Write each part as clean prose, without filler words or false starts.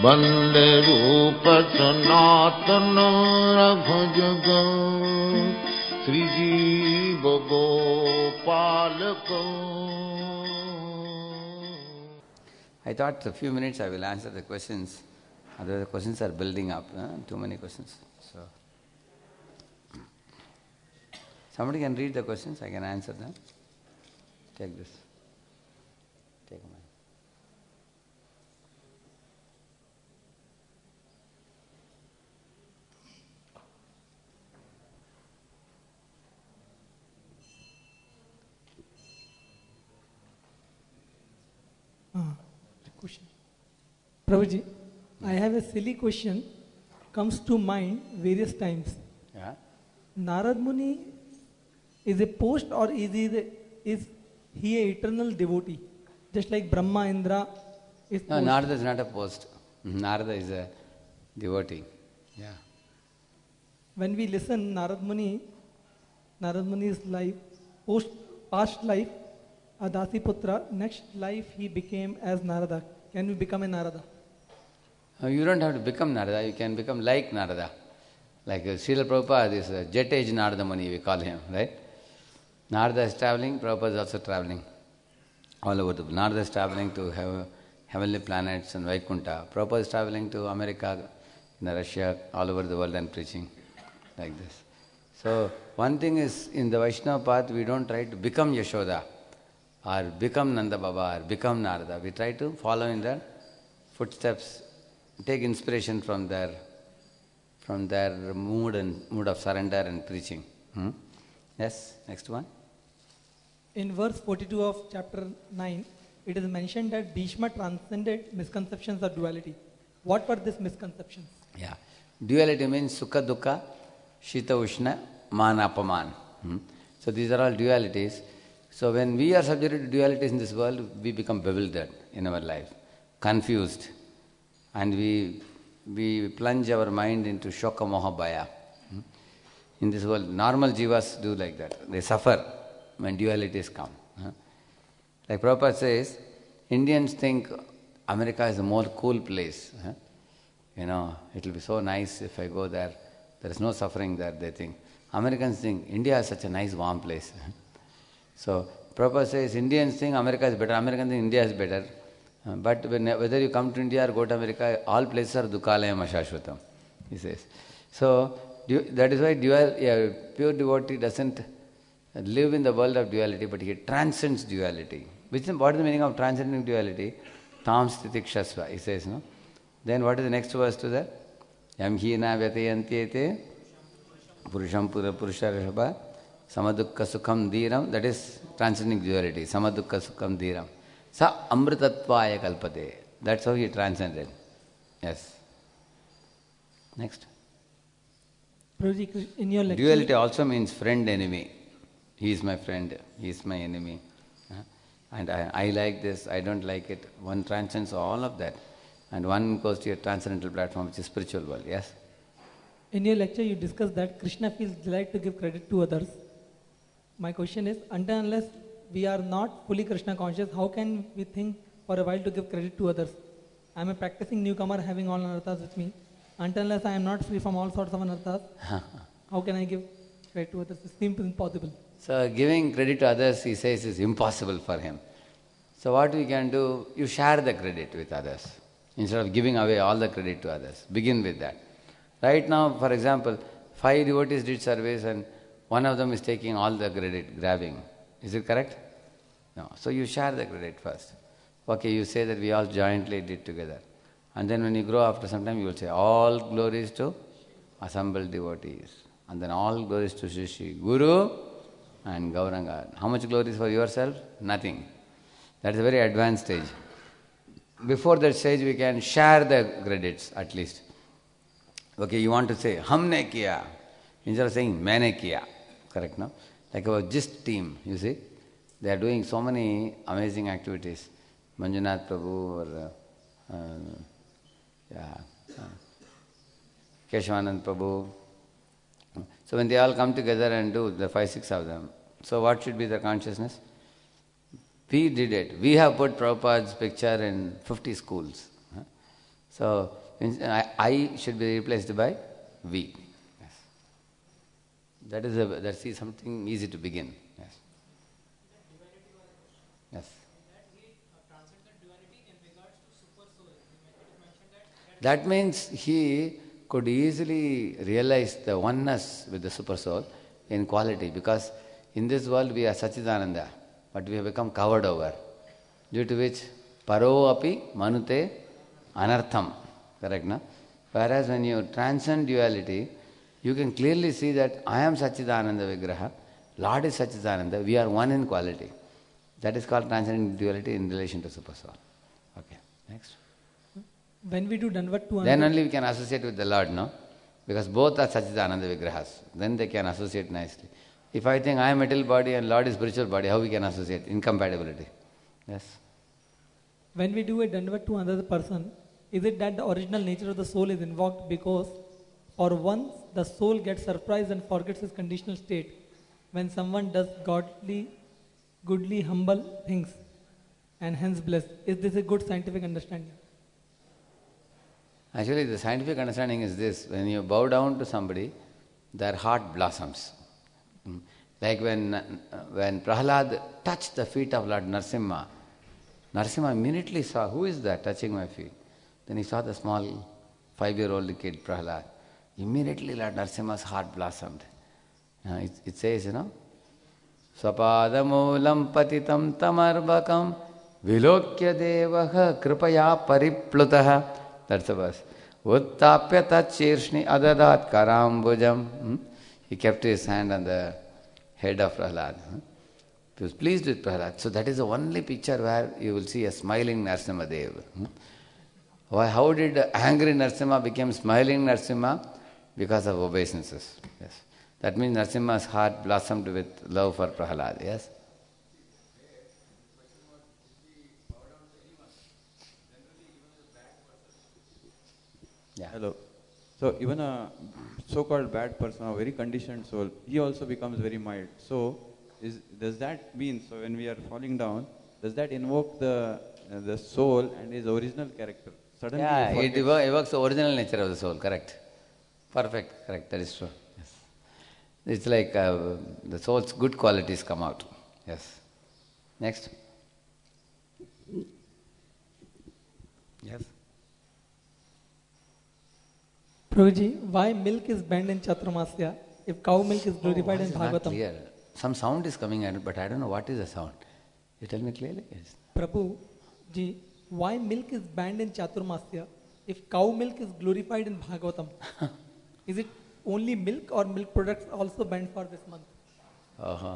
वंदे रूप सनातन रघुजुग श्रीजीव गोपालक. I thought a few minutes I will answer the questions. Otherwise the questions are building up. Too many questions. So, somebody can read the questions, I can answer them. Take this. Take mine. Question. Prabhuji, I have a silly question, comes to mind various times. Yeah? Narad Muni is a post or is he a eternal devotee? Just like Brahma, Indra is No, post. Narada is not a post. Narada is a devotee. Yeah. When we listen Narad Muni's life, past life, Adasi Putra, next life he became as Narada. Can we become a Narada? You don't have to become Narada, you can become like Narada. Like Srila Prabhupada is a jet age Narada Muni, we call him, right? Narada is traveling, Prabhupada is also traveling all over the world. Narada is traveling to heavenly planets and Vaikuntha. Prabhupada is traveling to America, Russia, all over the world and preaching like this. So, one thing is, in the Vaishnava path, we don't try to become Yashoda or become Nanda Baba or become Narada. We try to follow in their footsteps, take inspiration from their mood of surrender and preaching. Yes, next one. In verse 42 of chapter 9, it is mentioned that Bhishma transcended misconceptions of duality. What were these misconceptions? Yeah. Duality means Sukha Dukkha, Shita Ushna, Man Apaman. So these are all dualities. So when we are subjected to dualities in this world, we become bewildered in our life, confused. And we plunge our mind into Shoka Moha Bhaya. In this world, normal jivas do like that. They suffer when dualities come. Like Prabhupada says, Indians think America is a more cool place. You know, it will be so nice if I go there. There is no suffering there, they think. Americans think India is such a nice warm place. So Prabhupada says Indians think America is better, Americans think India is better. But whether you come to India or go to America, all places are Dukhalayam Ashashvatam, he says. So that is why pure devotee doesn't live in the world of duality, but he transcends duality. What is the meaning of transcending duality? Tam sthiti kshasva, he says, no? Then what is the next verse to that? Yam hina vyatayantyete purusham purusharashava samadukka sukham dhiram. That is transcending duality. Samadukka sukham dhiram. Sa amritatvaya kalpate. That's how he transcended. Yes. Next. Prabhuji, in your lecture, Duality also means friend-enemy. He is my friend, he is my enemy. And I like this, I don't like it. One transcends all of that. And one goes to a transcendental platform, which is spiritual world. Yes? in your lecture you discussed that Krishna feels delight to give credit to others. My question is, until unless we are not fully Krishna conscious, how can we think for a while to give credit to others? I am a practicing newcomer having all anarthas with me. Until unless I am not free from all sorts of anarthas, how can I give credit to others? It seems impossible. So giving credit to others, he says, is impossible for him. So what we can do, you share the credit with others. Instead of giving away all the credit to others. Begin with that. Right now, for example, 5 devotees did service and one of them is taking all the credit, grabbing. Is it correct? No. So you share the credit first. Okay, you say that we all jointly did together. And then when you grow after some time, you will say, all glories to assembled devotees. And then all glories to Shri Guru and Gauranga. How much glories for yourself? Nothing. That is a very advanced stage. Before that stage, we can share the credits at least. Okay, you want to say, Humne kiya, instead of saying, Maine kiya. Correct, no? Like our GIST team, you see. They are doing so many amazing activities. Manjunath Prabhu or Keshavanand Prabhu. So when they all come together and do, the 5, 6 of them. So what should be the consciousness? We did it. We have put Prabhupada's picture in 50 schools. So I should be replaced by we. Yes. That's something easy to begin. Yes. Yes. That means he could easily realize the oneness with the super soul in quality, because in this world we are Satchidananda, but we have become covered over, due to which paro api manute anartham. Correct, no? Whereas when you transcend duality, you can clearly see that I am Satchidananda Vigraha, Lord is Satchidananda, we are one in quality. That is called transcending duality in relation to super soul. Okay, next. When we do Dandavat to Then only we can associate with the Lord, no? Because both are Satchidananda Vigrahas. Then they can associate nicely. If I think I am material body and Lord is spiritual body, how we can associate? Incompatibility. Yes. When we do a Dandavat to another person, is it that the original nature of the soul is invoked because for once the soul gets surprised and forgets its conditional state when someone does godly, goodly, humble things and hence blessed? Is this a good scientific understanding? Actually, the scientific understanding is this: when you bow down to somebody, their heart blossoms. Like when Prahlad touched the feet of Lord Narasimha, Narasimha immediately saw, who is that touching my feet? Then he saw the small 5-year-old kid, Prahlad. Immediately Lord Narasimha's heart blossomed. It says, Swapadamulam patitam tamarbakam vilokya devaha kripaya pariplutaha. That's the verse. Uttapya tatshirshni adadat karambujam. He kept his hand on the head of Prahlad. He was pleased with Prahlad. So that is the only picture where you will see a smiling Narasimhadev. How did angry Narasimha become smiling Narasimha? Because of obeisances. Yes. That means Narasimha's heart blossomed with love for Prahlad. Yes. Yeah. Hello. So even a so-called bad person, a very conditioned soul, he also becomes very mild. So does that mean, so when we are falling down, does that invoke the soul and his original character? Suddenly it evokes the original nature of the soul, correct. Perfect, correct, that is true. Yes. It's like the soul's good qualities come out. Yes. Next. Yes. Prabhuji, why milk is banned in Chaturmasya if cow milk is glorified in Bhagavatam? Not clear. Some sound is coming out, but I don't know what is the sound. You tell me clearly? Yes. Prabhuji, why milk is banned in Chaturmasya if cow milk is glorified in Bhagavatam? Is it only milk or milk products also banned for this month? Uh-huh.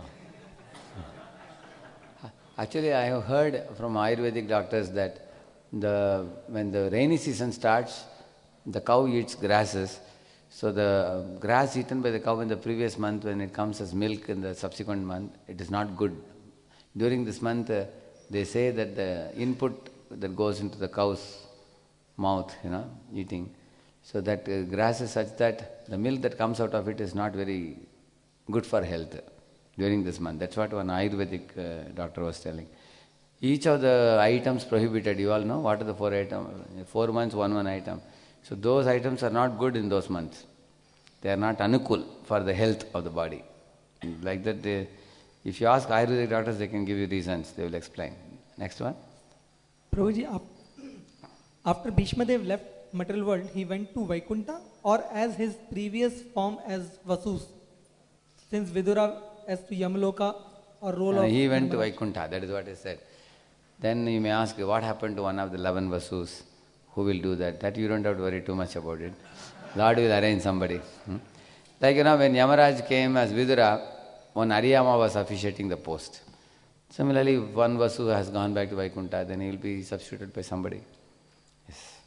Actually, I have heard from Ayurvedic doctors that when the rainy season starts, the cow eats grasses. So the grass eaten by the cow in the previous month, when it comes as milk in the subsequent month, it is not good. During this month, they say that the input that goes into the cow's mouth, eating, so that grass is such that the milk that comes out of it is not very good for health during this month. That's what one Ayurvedic doctor was telling. Each of the items prohibited, you all know, what are the 4 items? 4 months, one item. So those items are not good in those months. They are not anukul for the health of the body. And like that, if you ask Ayurvedic doctors, they can give you reasons. They will explain. Next one. Prabhuji, after Bhishmadev left material world, he went to Vaikuntha or as his previous form as Vasus? Since Vidura as to Yamaloka or role of... He went to Vaikuntha, that is what he said. Then you may ask, what happened to one of the 11 Vasus? Who will do that? That you don't have to worry too much about it. Lord will arrange somebody. Like, when Yamaraj came as Vidura, one Ariyama was officiating the post. Similarly, if one Vasu has gone back to Vaikuntha, then he will be substituted by somebody. Yes.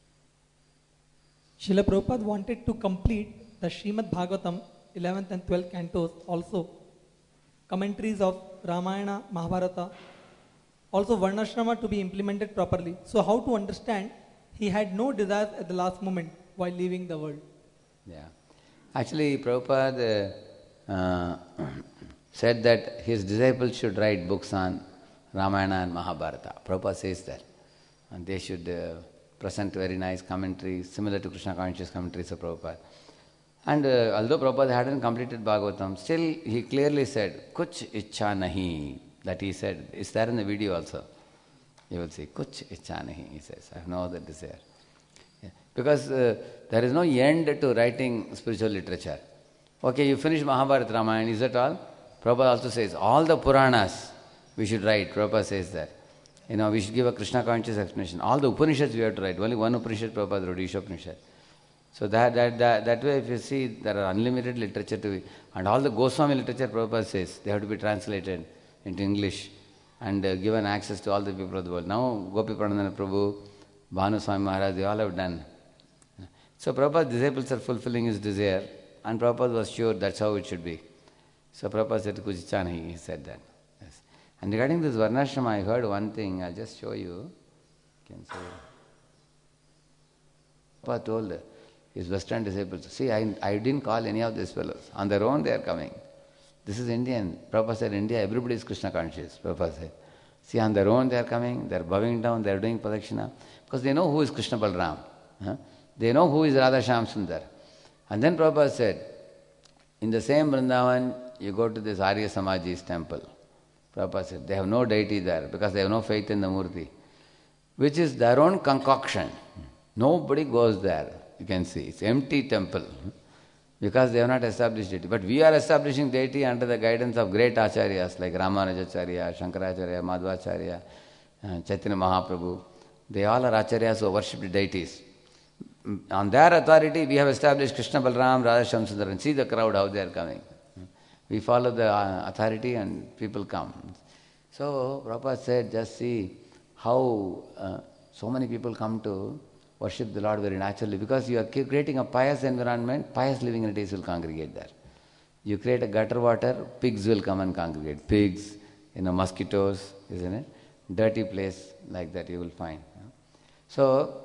Srila Prabhupada wanted to complete the Srimad Bhagavatam, 11th and 12th cantos, also commentaries of Ramayana, Mahabharata, also Varnashrama to be implemented properly. So how to understand he had no desires at the last moment while leaving the world? Yeah. Actually, Prabhupada said that his disciples should write books on Ramayana and Mahabharata. Prabhupada says that. And they should present very nice commentaries, similar to Krishna conscious commentaries of Prabhupada. And although Prabhupada hadn't completed Bhagavatam, still he clearly said, Kuch Ichcha Nahi. That he said, it's there in the video also. You will see, Kuch Ichcha Nahi, he says, I have no other desire. Yeah. Because there is no end to writing spiritual literature. Okay, you finish Mahabharata, Ramayana, is that all? Prabhupada also says, all the Puranas we should write. Prabhupada says that. We should give a Krishna conscious explanation. All the Upanishads we have to write. Only one Upanishad Prabhupada wrote, Ishopanishad. So that way, if you see, there are unlimited literature to be. And all the Goswami literature, Prabhupada says, they have to be translated into English and given access to all the people of the world. Now, Gopi Pranandana Prabhu, Bhanu Swami Maharaj, they all have done. So Prabhupada's disciples are fulfilling his desire, and Prabhupada was sure that's how it should be. So Prabhupada said, Kujichanahi, he said that. Yes. And regarding this Varnashrama, I heard one thing, I'll just show you. Can say. Prabhupada told his Western disciples, see, I didn't call any of these fellows. On their own they are coming. This is Indian. Prabhupada said, India, everybody is Krishna conscious. Prabhupada said, see, on their own they are coming, they are bowing down, they are doing Pradakshina. Because they know who is Krishna Balram. They know who is Radha Shyam Sundar. And then Prabhupada said, in the same Vrindavan, you go to this Arya Samaji's temple. Prabhupada said, they have no deity there because they have no faith in the Murti, which is their own concoction. Nobody goes there. You can see, it's empty temple because they have not established deity. But we are establishing deity under the guidance of great acharyas like Ramanujacharya, Shankaracharya, Madhvacharya, Chaitanya Mahaprabhu. They all are acharyas who worship deities. On their authority, we have established Krishna Balram, Radha Shyam Sundar, and see the crowd how they are coming. We follow the authority and people come. So Prabhupada said, just see how so many people come to worship the Lord very naturally, because you are creating a pious environment, pious living entities will congregate there. You create a gutter water, pigs will come and congregate. Pigs, mosquitoes, isn't it? Dirty place like that you will find. So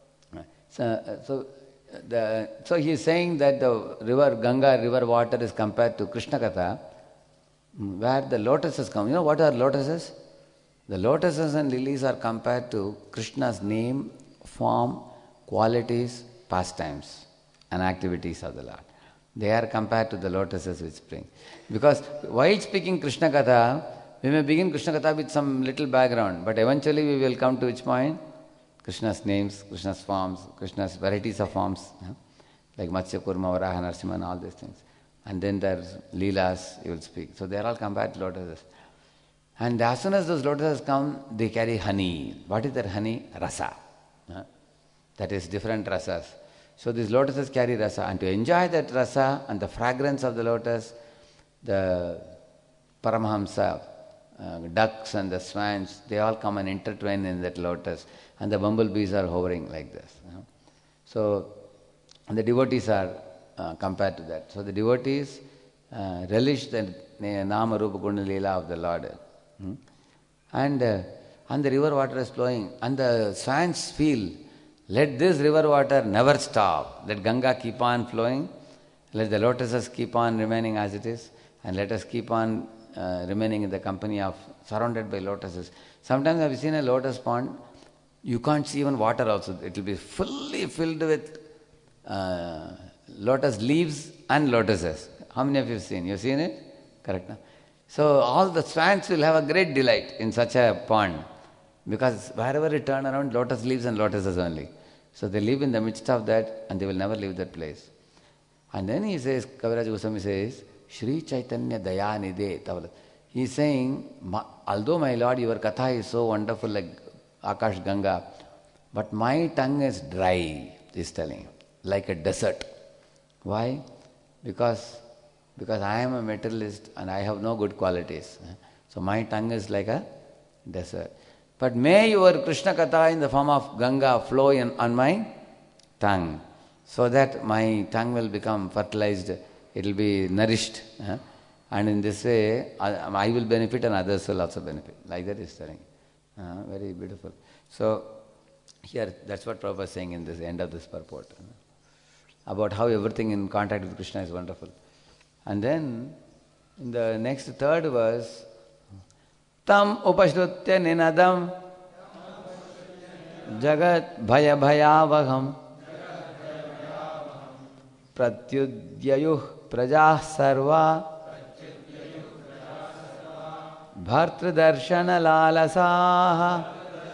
he is saying that the river, Ganga river water is compared to Krishna Katha, where the lotuses come. You know what are lotuses? The lotuses and lilies are compared to Krishna's name, form, qualities, pastimes and activities of the Lord. They are compared to the lotuses which spring. Because while speaking Krishna Katha, we may begin Krishna Katha with some little background, but eventually we will come to which point? Krishna's names, Krishna's forms, Krishna's varieties of forms, like Matsya, Kurma, Varaha, Narasimha and all these things. And then there's Leelas, you will speak. So they are all compared to lotuses. And as soon as those lotuses come, they carry honey. What is that honey? Rasa. That is different rasas. So these lotuses carry rasa. And to enjoy that rasa and the fragrance of the lotus, the Paramahamsa, ducks and the swans, they all come and intertwine in that lotus. And the bumblebees are hovering like this. So the devotees are compared to that. So the devotees relish the Nama Rupa Guna Leela of the Lord. And the river water is flowing. And the swans feel, let this river water never stop. Let Ganga keep on flowing. Let the lotuses keep on remaining as it is. And let us keep on remaining in the company of, surrounded by lotuses. Sometimes I have seen a lotus pond, you can't see even water also. It will be fully filled with lotus leaves and lotuses. How many of you have seen? You have seen it? Correct, no? So all the swans will have a great delight in such a pond, because wherever you turn around, lotus leaves and lotuses only. So they live in the midst of that and they will never leave that place. And then he says, Kaviraj Goswami says, Shri Chaitanya Dayanide. He is saying, although my Lord, your katha is so wonderful like Akash Ganga, but my tongue is dry, he is telling, like a desert. Why? Because I am a materialist and I have no good qualities. So my tongue is like a desert. But may your Krishna Katha in the form of Ganga flow on my tongue, so that my tongue will become fertilized, it will be nourished. And in this way, I will benefit and others will also benefit. Like that is telling. Very beautiful. So here, that's what Prabhupada is saying in this end of this purport. About how everything in contact with Krishna is wonderful. And then, in the next third verse, Tam upashrutya ninadam Jagat bhaya bhayavaham pratyudyayuh prajah sarva bhartradarshana lalasaha.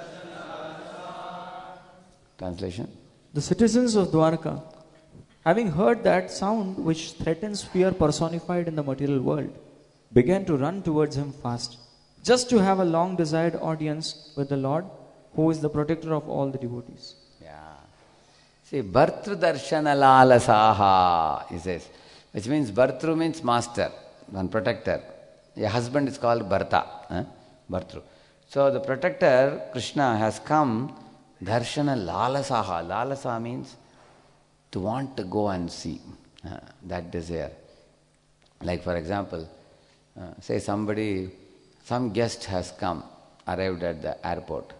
Translation. The citizens of Dwarka, having heard that sound which threatens fear personified in the material world, began to run towards him fast, just to have a long desired audience with the Lord, who is the protector of all the devotees. Yeah. See, Bhartru Darshana Lalasaha, he says, which means Bhartru means master, one protector. A husband is called Bharta, Bhartru. So the protector, Krishna, has come, Darshana Lalasaha. Lalasa means to want to go and see, that desire. Like for example, say some guest has come, arrived at the airport.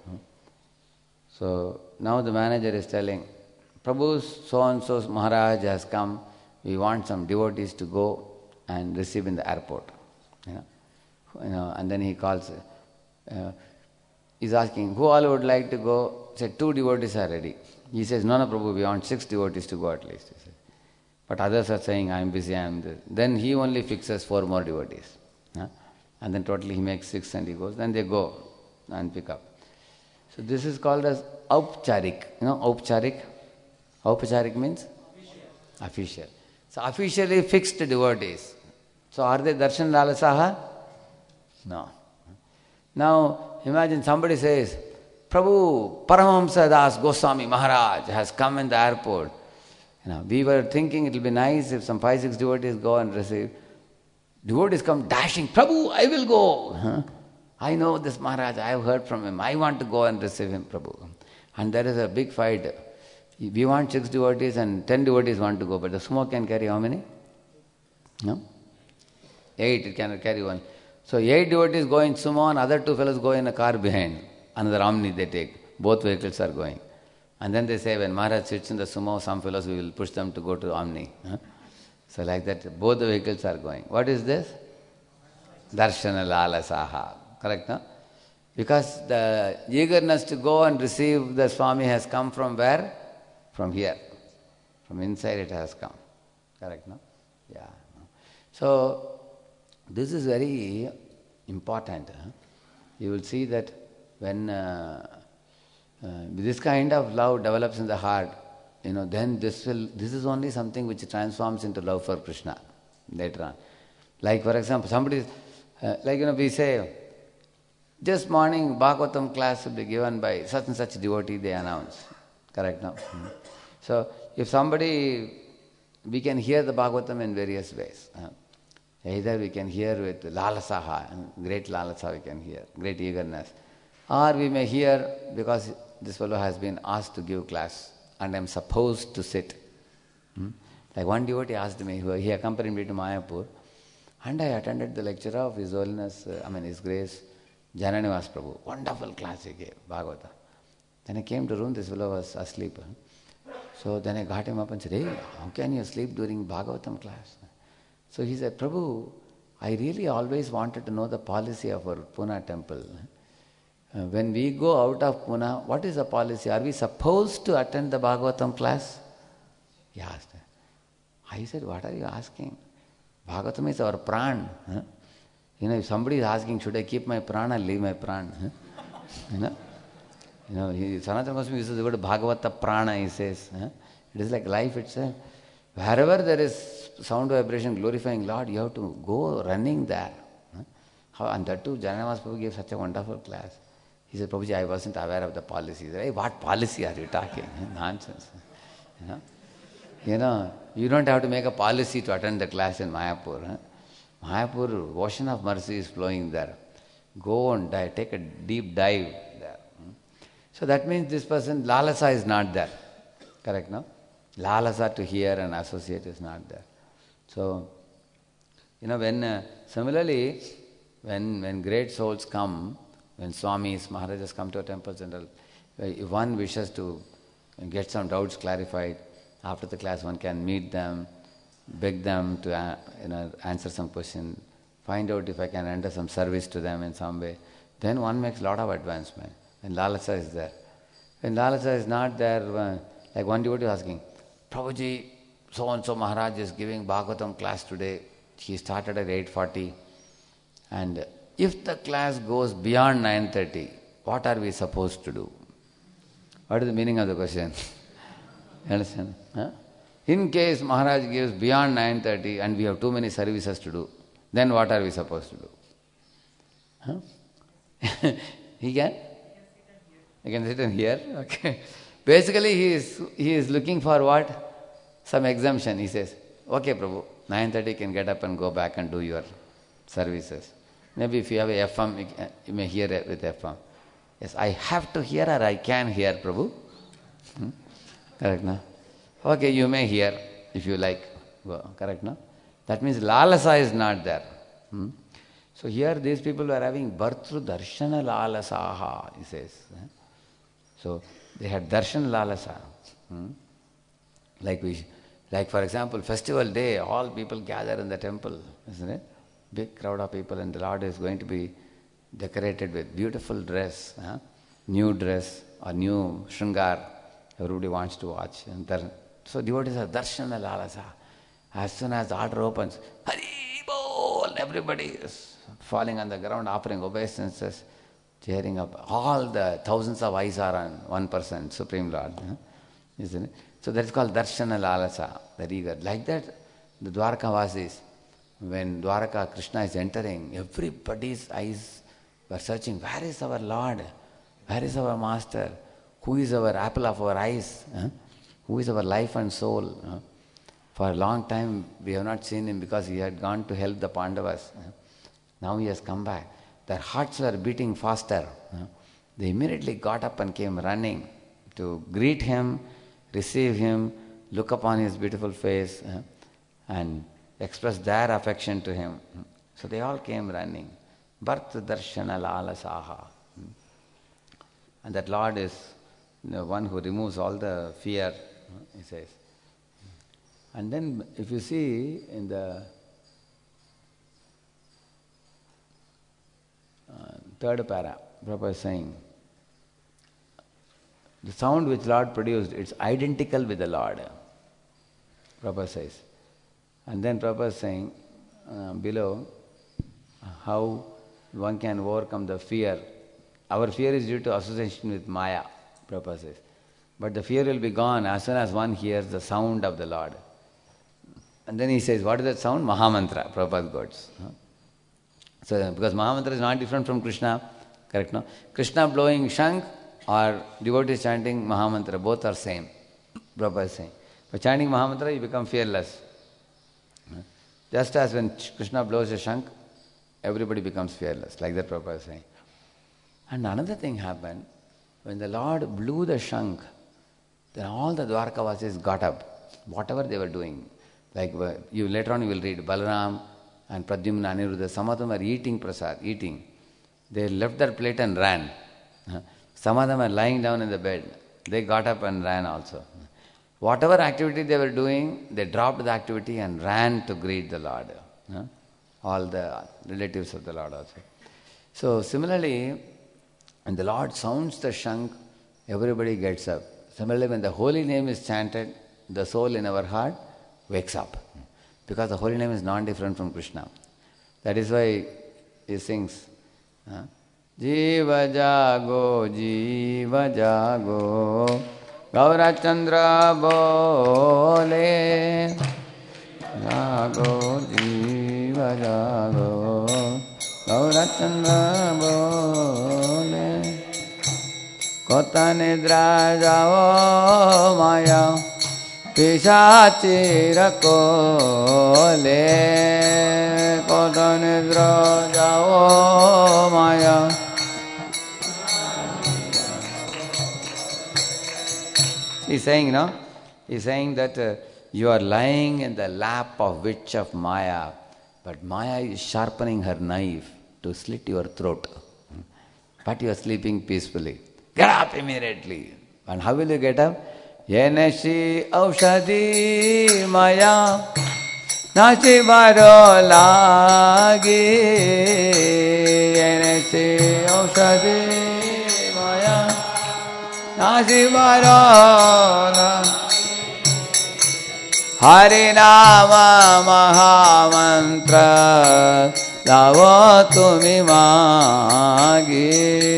So now the manager is telling, Prabhu so-and-so Maharaj has come, we want some devotees to go and receive in the airport. And then he calls, he's asking, who all would like to go? Say, 2 devotees are ready. He says, no, Prabhu, we want 6 devotees to go at least. He says. But others are saying, I am busy, I am this. Then he only fixes 4 more devotees. And then totally he makes 6 and he goes. Then they go and pick up. So this is called as Aupcharik. Aupcharik? Aupcharik means? Official. So officially fixed devotees. So are they Darshan Lalasaha? No. Now imagine somebody says, Prabhu Paramahamsa Das Goswami Maharaj has come in the airport. We were thinking it will be nice if some 5-6 devotees go and receive. Devotees come dashing, Prabhu, I will go. I know this Maharaj, I have heard from him. I want to go and receive him, Prabhu. And there is a big fight. We want 6 devotees and 10 devotees want to go, but the sumo can carry how many? No? 8, it cannot carry 1. So 8 devotees go in sumo and other 2 fellows go in a car behind. Another Omni they take. Both vehicles are going. And then they say when Maharaj sits in the sumo, some fellows we will push them to go to Omni. So like that, both the vehicles are going. What is this? Darshana Lalasaha. Correct, no? Because the eagerness to go and receive the Swami has come from where? From here. From inside it has come. Correct, no? Yeah. So, this is very important. You will see that when this kind of love develops in the heart, then this is only something which transforms into love for Krishna later on. Like for example, somebody, we say, just morning Bhagavatam class will be given by such and such devotee, they announce. Correct now? So if somebody, we can hear the Bhagavatam in various ways. Either we can hear with lalasaha, great lalasa we can hear, great eagerness. Or we may hear because this fellow has been asked to give class and I am supposed to sit. Like one devotee asked me, he accompanied me to Mayapur, and I attended the lecture of His Holiness, His Grace, Jananivas Prabhu. Wonderful class he gave, Bhagavata. Then I came to room, this fellow was asleep. So then I got him up and said, hey, how can you sleep during Bhagavatam class? So he said, Prabhu, I really always wanted to know the policy of our Pune temple. When we go out of Pune, what is the policy? Are we supposed to attend the Bhagavatam class? He asked. I said, what are you asking? Bhagavatam is our pran. If somebody is asking, should I keep my pran or leave my pran? Sanatana Goswami uses the word Bhagavata prana, he says. It is like life itself. Wherever there is sound vibration glorifying Lord, you have to go running there. And that too, Jananivas Prabhu gave such a wonderful class. He said, Prabhuji, I wasn't aware of the policy. He said, hey, what policy are you talking? Nonsense. You don't have to make a policy to attend the class in Mayapur. Mayapur, ocean of mercy is flowing there. Go and dive, take a deep dive there. So that means this person, lalasa is not there. Correct, no? Lalasa to hear and associate is not there. So, similarly, when great souls come, when Swamis, Maharajas come to a temple general, if one wishes to get some doubts clarified, after the class one can meet them, beg them to answer some question, find out if I can render some service to them in some way. Then one makes a lot of advancement when lalasa is there. When lalasa is not there, like one devotee was asking, Prabhuji, so-and-so Maharaj is giving Bhagavatam class today. He started at 8:40. And if the class goes beyond 9:30, what are we supposed to do? What is the meaning of the question? You understand? Huh? In case Maharaj gives beyond 9:30 and we have too many services to do, then what are we supposed to do? Huh? He can? He can sit and hear? Okay. Basically he is looking for what? Some exemption. He says, okay Prabhu, 9:30 can get up and go back and do your services. Maybe if you have a FM, you may hear it with FM. Yes, I have to hear or I can hear, Prabhu. Correct, no? Okay, you may hear if you like. Correct, no? That means lalasa is not there. So here these people were having bhartru darshana lalasaha, he says. So they had darshan lalasa. Like for example, festival day, all people gather in the temple, isn't it? Big crowd of people, and the Lord is going to be decorated with beautiful dress, new dress or new shringar. Everybody wants to watch. And so devotees are darshana lalasa. As soon as the altar opens, Hari Bol, everybody is falling on the ground, offering obeisances, cheering up. All the thousands of eyes are on one person, Supreme Lord. Isn't it? So that is called darshana lalasa, very eager. Like that, the Dwarka Vasis, when Dwaraka Krishna is entering, everybody's eyes were searching, where is our Lord? Where is our Master? Who is our apple of our eyes? Who is our life and soul? For a long time we have not seen him because he had gone to help the Pandavas. Now he has come back. Their hearts were beating faster. They immediately got up and came running to greet him, receive him, look upon his beautiful face, and express their affection to him. So they all came running. Bhartru darshana lalasaha. And that Lord is the one who removes all the fear, he says. And then if you see in the third para, Prabhupada is saying, the sound which Lord produced, it's identical with the Lord. Prabhupada says. And then Prabhupada is saying below how one can overcome the fear. Our fear is due to association with Maya, Prabhupada says. But the fear will be gone as soon as one hears the sound of the Lord. And then he says, what is that sound? Mahamantra, Prabhupada quotes. So, because Mahamantra is not different from Krishna, correct, no? Krishna blowing shank or devotees chanting Mahamantra, both are same, Prabhupada is saying. By chanting Mahamantra, you become fearless. Just as when Krishna blows a shank, everybody becomes fearless, like that Prabhupada is saying. And another thing happened, when the Lord blew the shank, then all the Dwarkavasis got up, whatever they were doing. Like you later on you will read Balaram and Pradyumna, Aniruddha, some of them were eating prasad, eating. They left their plate and ran. Some of them were lying down in the bed. They got up and ran also. Whatever activity they were doing, they dropped the activity and ran to greet the Lord. All the relatives of the Lord also. So similarly, when the Lord sounds the shank, everybody gets up. Similarly, when the holy name is chanted, the soul in our heart wakes up. Because the holy name is non-different from Krishna. That is why he sings, Jiva Jago, Gaura Chandra Bole, Jago, Jiva Jago, Gaura Chandra Bole, Kota Nidra Jao Maya, Pisachir Kole, Kota Nidra Jao Maya. He's saying, no? He's saying that you are lying in the lap of witch of Maya, but Maya is sharpening her knife to slit your throat. But you are sleeping peacefully. Get up immediately. And how will you get up? Yeneshi aushadhi Maya nachi baro lagi. Yeneshi aushadhi Maya Nasivarana Harinama Mahamantra Davo Tumi Magi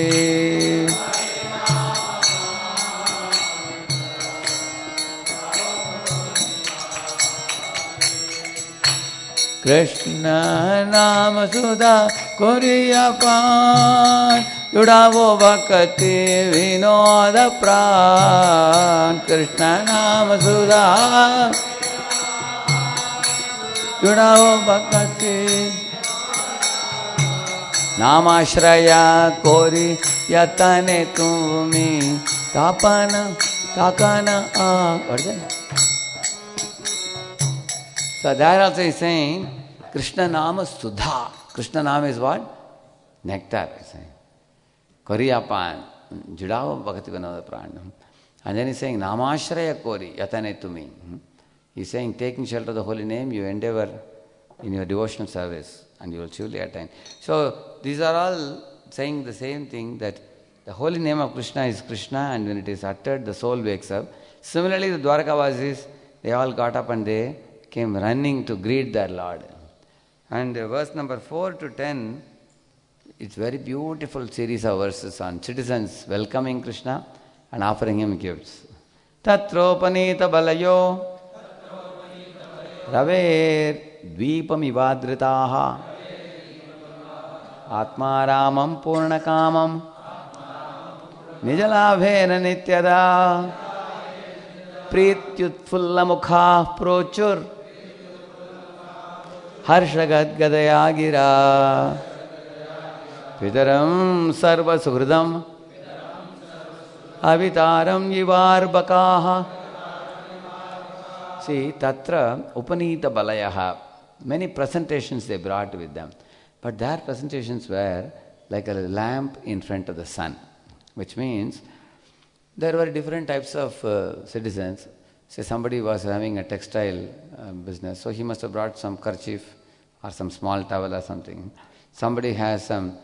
Krishna Nama Sudha Koriyapan Judavo Bhakti Vinoda Pran Krishna Nama Sudha Judavo Bhakti Namashraya Kori Yatane Tumi Tapana Takana What is that? So there also is saying Krishna Nama Sudha. Krishna Nama is what? Nectar. Koriyapan. Judava Bhakti Vinoda Pranam. And then he's saying Namashraya Kori Yatane Tumi. He's saying taking shelter of the holy name, you endeavor in your devotional service and you will surely attain. So these are all saying the same thing, that the holy name of Krishna is Krishna, and when it is uttered, the soul wakes up. Similarly, the Dwarkavasis, they all got up and they came running to greet their Lord. And verse number 4 to 10, it's very beautiful series of verses on citizens welcoming Krishna and offering him gifts. Tatropanita balayo Raver dvipamivadritaha Atmaramam purnakamam Nijalabhena nityada Prityutfullamukha prochur Harshagad gadaya gira Pidaram sarva suhridam Avitaram yivarbakaha. See, Tatra Upanita Balayaha. Many presentations they brought with them. But their presentations were like a lamp in front of the sun. Which means there were different types of citizens. Say somebody was having a textile business, so he must have brought some kerchief or some small towel or something. Somebody has some,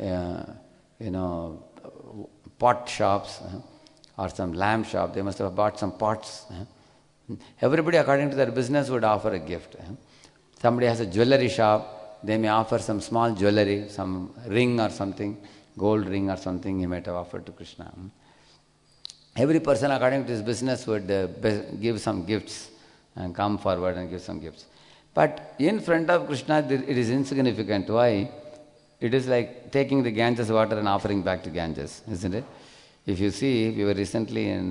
pot shops or some lamp shop. They must have bought some pots. Everybody, according to their business, would offer a gift. Somebody has a jewelry shop. They may offer some small jewelry, some ring or something, gold ring or something he might have offered to Krishna. Every person, according to his business, would give some gifts and come forward and give some gifts. But in front of Krishna, it is insignificant. Why? It is like taking the Ganges water and offering back to Ganges, isn't it? If you see, we were recently in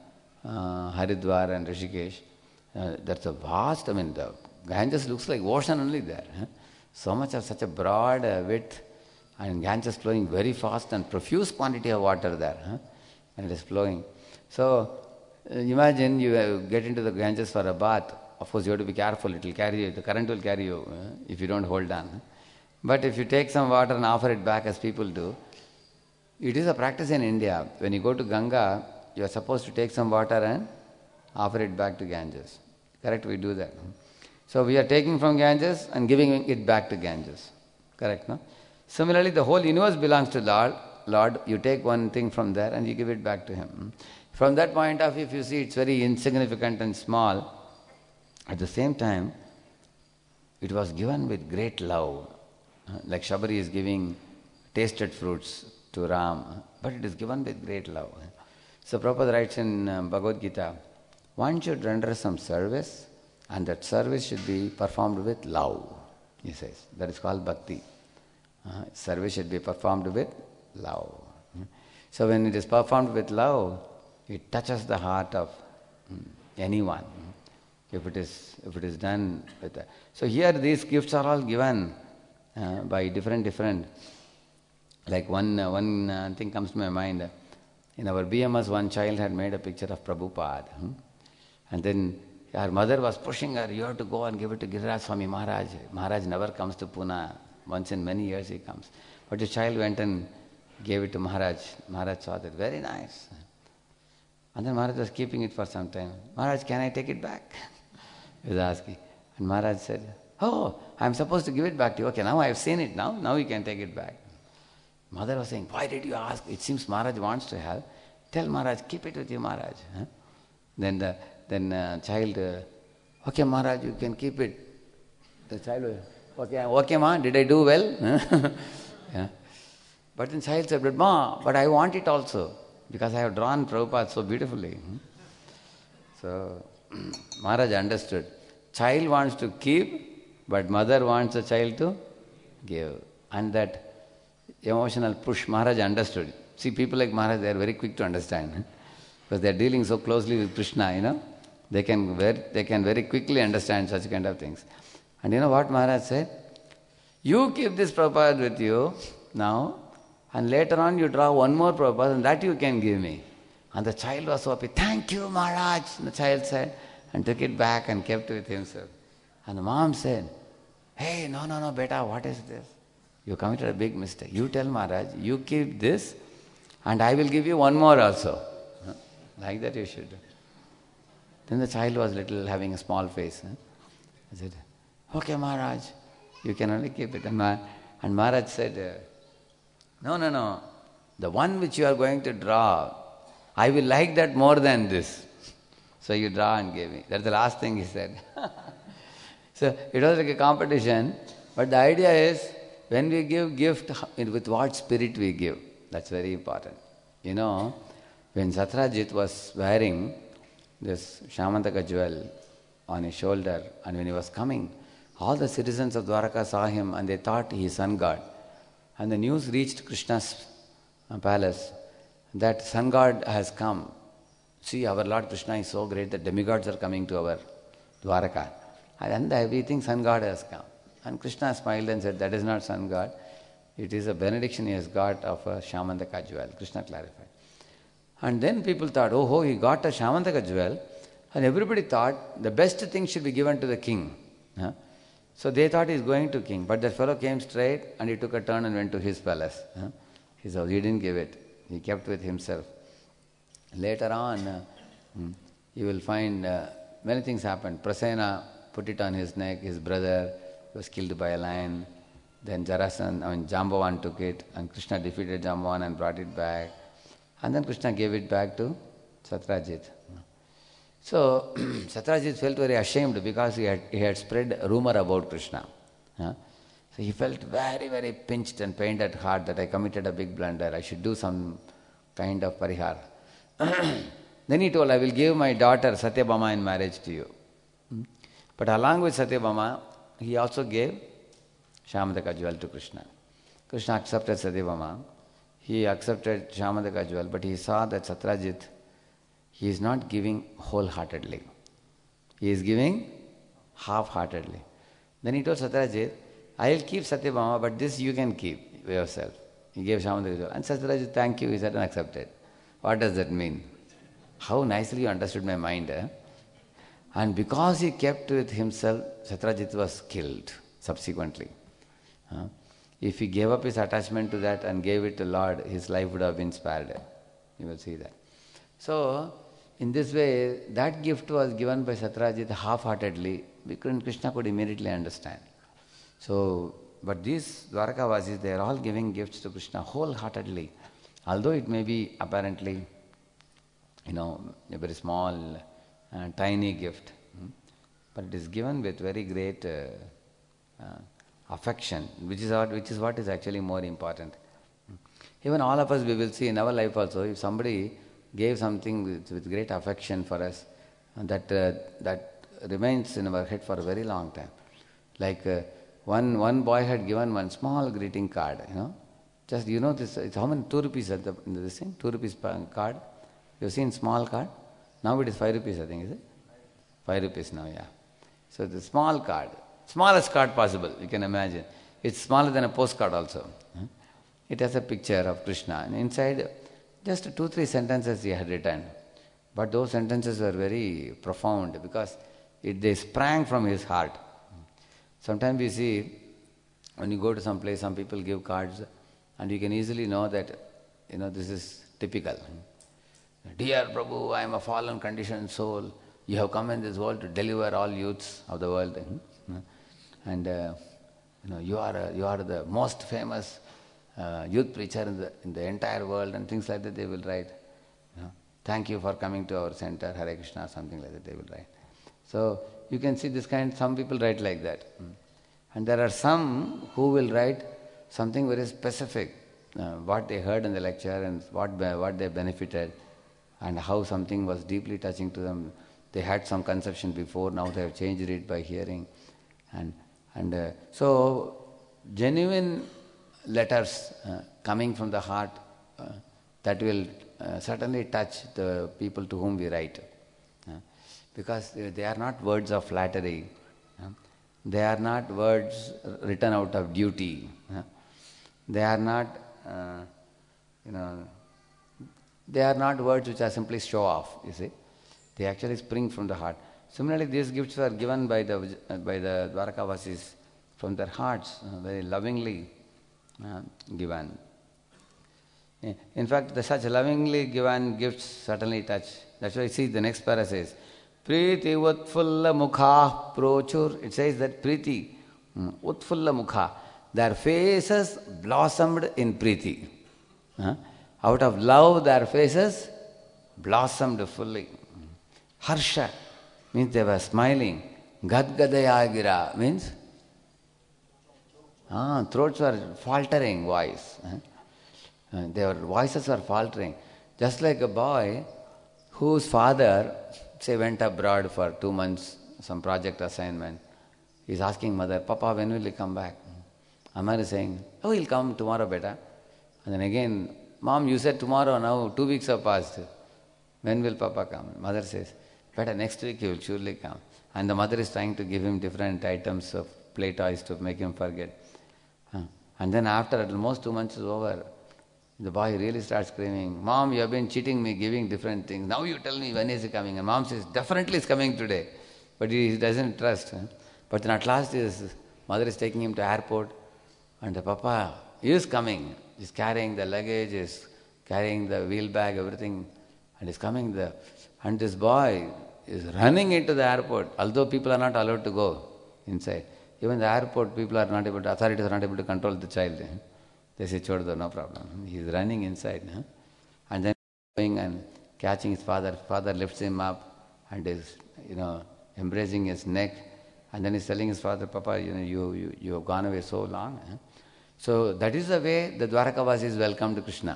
Haridwar and Rishikesh. That's a vast, the Ganges looks like ocean only there. So much of such a broad width, and Ganges flowing very fast and profuse quantity of water there. And it is flowing. So imagine you get into the Ganges for a bath. Of course, you have to be careful. It will carry you. The current will carry you if you don't hold on. But if you take some water and offer it back as people do, it is a practice in India. When you go to Ganga, you are supposed to take some water and offer it back to Ganges. Correct? We do that. So we are taking from Ganges and giving it back to Ganges. Correct, no? Similarly, the whole universe belongs to Lord. You take one thing from there and you give it back to Him. From that point of view, if you see, it's very insignificant and small. At the same time, it was given with great love. Like Shabari is giving tasted fruits to Ram, but it is given with great love. So Prabhupada writes in Bhagavad Gita, one should render some service, and that service should be performed with love, he says. That is called bhakti. Service should be performed with love. So when it is performed with love, it touches the heart of anyone. If it is done with that. So here these gifts are all given by different. Like one thing comes to my mind. In our BMS, one child had made a picture of Prabhupada. And then her mother was pushing her, you have to go and give it to Giriraj Swami Maharaj. Maharaj never comes to Pune. Once in many years he comes. But the child went and gave it to Maharaj. Maharaj saw that, very nice. And then Maharaj was keeping it for some time. Maharaj, can I take it back? He was asking. And Maharaj said, oh, I'm supposed to give it back to you. Okay, now I've seen it now. Now you can take it back. Mother was saying, why did you ask? It seems Maharaj wants to have. Tell Maharaj, keep it with you, Maharaj. Then child, okay, Maharaj, you can keep it. The child will, okay, Ma, did I do well? Yeah. But then child said, but Ma, but I want it also, because I have drawn Prabhupada so beautifully. So Maharaj understood. Child wants to keep, but mother wants the child to give. And that emotional push, Maharaj understood. See, people like Maharaj, they are very quick to understand. Because they are dealing so closely with Krishna, they can very quickly understand such kind of things. And you know what Maharaj said? You keep this Prabhupada with you now, and later on you draw one more Prabhupada, and that you can give me. And the child was so happy. Thank you, Maharaj, the child said, and took it back and kept it with himself. And the mom said, hey, no, beta, what is this? You committed a big mistake. You tell Maharaj, you keep this, and I will give you one more also. Like that you should do. Then the child was little having a small face. I said, okay, Maharaj, you can only keep it. And Maharaj said, no, the one which you are going to draw, I will like that more than this. So you draw and give me. That's the last thing he said. So it was like a competition, but the idea is, when we give gift, with what spirit we give. That's very important. When Satyajit was wearing this Shamantaka jewel on his shoulder, and when he was coming, all the citizens of Dwaraka saw him and they thought he is sun god. And the news reached Krishna's palace that sun god has come. See, our Lord Krishna is so great that demigods are coming to our Dwaraka. And we think sun god has come. And Krishna smiled and said, that is not sun god. It is a benediction he has got of a Shamantaka jewel. Krishna clarified. And then people thought, he got a Shamantaka jewel. And everybody thought the best thing should be given to the king. So they thought he is going to king. But that fellow came straight and he took a turn and went to his palace. He didn't give it. He kept with himself. Later on, you will find many things happened. Prasena put it on his neck. His brother was killed by a lion. Then Jambavan took it, and Krishna defeated Jambavan and brought it back. And then Krishna gave it back to Satyajit. So Satyajit felt very ashamed because he had spread a rumor about Krishna. So he felt very, very pinched and pained at heart that I committed a big blunder. I should do some kind of parihar. Then he told, I will give my daughter Satyabhama in marriage to you. But along with Satyabhama, he also gave Shamantaka jewel to Krishna. Krishna accepted Satyabhama. He accepted Shamantaka jewel, but he saw that Satyajit, he is not giving wholeheartedly. He is giving half-heartedly. Then he told Satyajit, I will keep Satyabhama, but this you can keep yourself. He gave Shamantaka jewel. And Satyajit, thank you, he said and accepted. What does that mean? How nicely you understood my mind. And because he kept with himself, Satyajit was killed subsequently. If he gave up his attachment to that and gave it to Lord, his life would have been spared. You will see that. So, in this way, that gift was given by Satyajit half-heartedly, because Krishna could immediately understand. So, but these Dwarkavasis, they are all giving gifts to Krishna wholeheartedly. Although it may be apparently, a very small, tiny gift, but it is given with very great affection, which is what is actually more important. Even all of us, we will see in our life also, if somebody gave something with great affection for us, that remains in our head for a very long time. Like one boy had given one small greeting card, Just, this, it's how many? 2 rupees at this thing? 2 rupees card. You've seen small card? Now it is 5 rupees, I think, is it? 5 rupees now, yeah. So the small card, smallest card possible, you can imagine. It's smaller than a postcard also. It has a picture of Krishna, and inside just 2-3 sentences he had written. But those sentences were very profound because they sprang from his heart. Sometimes we see, when you go to some place, some people give cards, and you can easily know that, this is typical. Dear Prabhu, I am a fallen conditioned soul. You have come in this world to deliver all youths of the world. And you are the most famous youth preacher in the entire world, and things like that they will write. thank you for coming to our center, Hare Krishna, something like that they will write. So you can see this kind, some people write like that. And there are some who will write something very specific, what they heard in the lecture and what they benefited and how something was deeply touching to them. They had some conception before, now they have changed it by hearing. So genuine letters coming from the heart that will certainly touch the people to whom we write. Because they are not words of flattery. They are not words written out of duty. They are not, they are not words which are simply show off, you see. They actually spring from the heart. Similarly, these gifts were given by the Dwarakavasis from their hearts, very lovingly given. In fact, such lovingly given gifts certainly touch. That's why see the next para says, Priti utfulla mukha prochur. It says that Priti, utfulla mukha, their faces blossomed in Priti. Out of love, their faces blossomed fully. Harsha means they were smiling. Gadgadaya gira means throats were faltering voice. Their voices were faltering. Just like a boy whose father, say, went abroad for 2 months, some project assignment. He's asking mother, Papa, when will he come back? Amar is saying, oh, he'll come tomorrow, beta. And then again, Mom, you said tomorrow, now 2 weeks have passed. When will Papa come? Mother says, beta, next week he will surely come. And the mother is trying to give him different items of play toys to make him forget. And then after almost 2 months is over, the boy really starts screaming, Mom, you have been cheating me, giving different things. Now you tell me when is he coming? And Mom says, definitely he's coming today. But he doesn't trust. But then at last his mother is taking him to airport and the Papa is coming. He's carrying the luggage, he's carrying the wheel bag, everything. And he's coming there. And this boy is running into the airport, although people are not allowed to go inside. Even the airport, people are not able to, authorities are not able to control the child. They say, Choddo, no problem. He's running inside. And then going and catching his father. Father lifts him up and is, embracing his neck. And then he's telling his father, Papa, you have gone away so long. So that is the way the Dwarakavasis welcomed Krishna.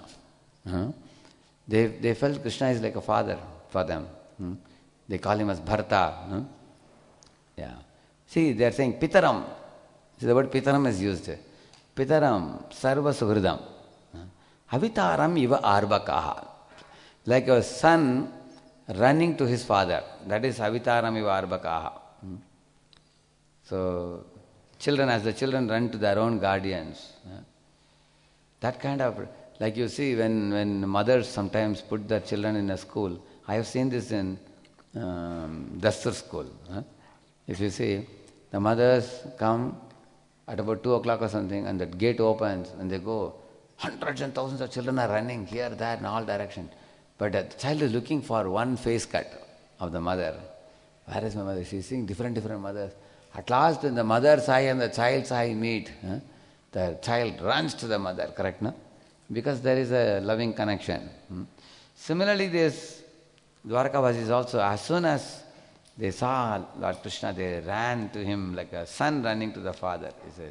They felt Krishna is like a father for them. They call him as Bharata. Yeah. See, they are saying Pitaram. See, the word Pitaram is used. Pitaram, sarva suhridam. Avitaram iva arbakaha. Like a son running to his father. That is avitaram iva arbakaha. So, children, as the children run to their own guardians. That kind of, like you see when mothers sometimes put their children in a school. I have seen this in Dastur school. If you see, the mothers come at about 2 o'clock or something, and that gate opens, and they go. Hundreds and thousands of children are running here, there, in all directions. But the child is looking for one face cut of the mother. Where is my mother? She is seeing different mothers. At last, when the mother's eye and the child's eye meet, the child runs to the mother, correct, no? Because there is a loving connection. Similarly, this Dwarakavasis also, as soon as they saw Lord Krishna, they ran to him like a son running to the father, he says.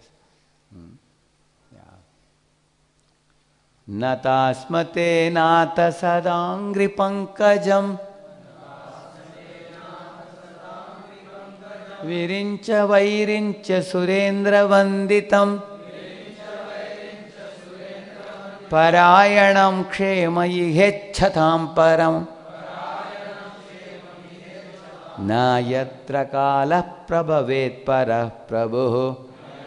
Natasmate nata sadangri pankajam virincha vairincha surendra vanditam parayanam kshemayi hecchatam param na yatra kala prabhavet para prabhu.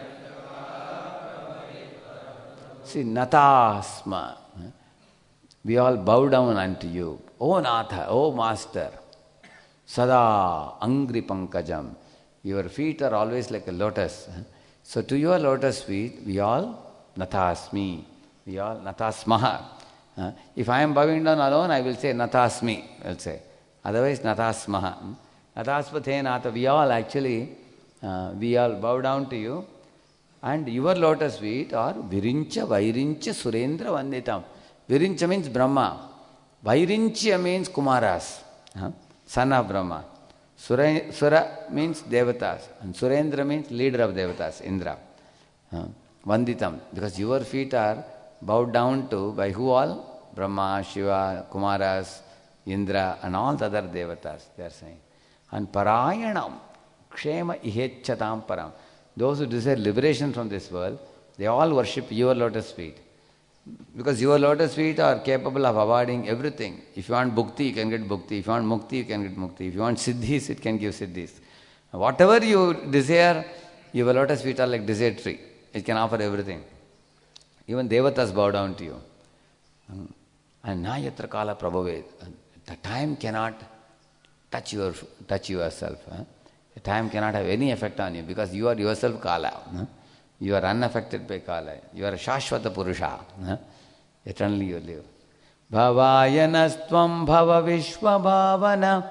See, natasma. We all bow down unto you. O Natha, O Master. Sada angri pankajam. Your feet are always like a lotus. So to your lotus feet, we all natasmi. We all natasmaha. If I am bowing down alone, I will say natasmi. I will say. Otherwise, natasmaha. Nataspathe Natha. We all actually, we all bow down to you. And your lotus feet are Virincha, Vairincha, Surendra Vanditam. Virincha means Brahma. Vairinchya means Kumaras, son of Brahma. Sura means Devatas, and Surendra means leader of Devatas, Indra. Vanditam, because your feet are bowed down to by who all? Brahma, Shiva, Kumaras, Indra, and all the other Devatas, they are saying. And Parayanam, Kshema Ihechatam Param. Those who desire liberation from this world, they all worship your lotus feet. Because your lotus feet are capable of awarding everything. If you want bhukti, you can get bhukti. If you want mukti, you can get mukti. If you want siddhis, it can give siddhis. Whatever you desire, your lotus feet are like desert tree. It can offer everything. Even devatas bow down to you. And na yatra kala prabhavet. The time cannot touch yourself. The time cannot have any effect on you because you are yourself kala. You are unaffected by kala. You are a shashvata purusha. Eternally you live. Bhavayanastvam bhava vishva bhavana.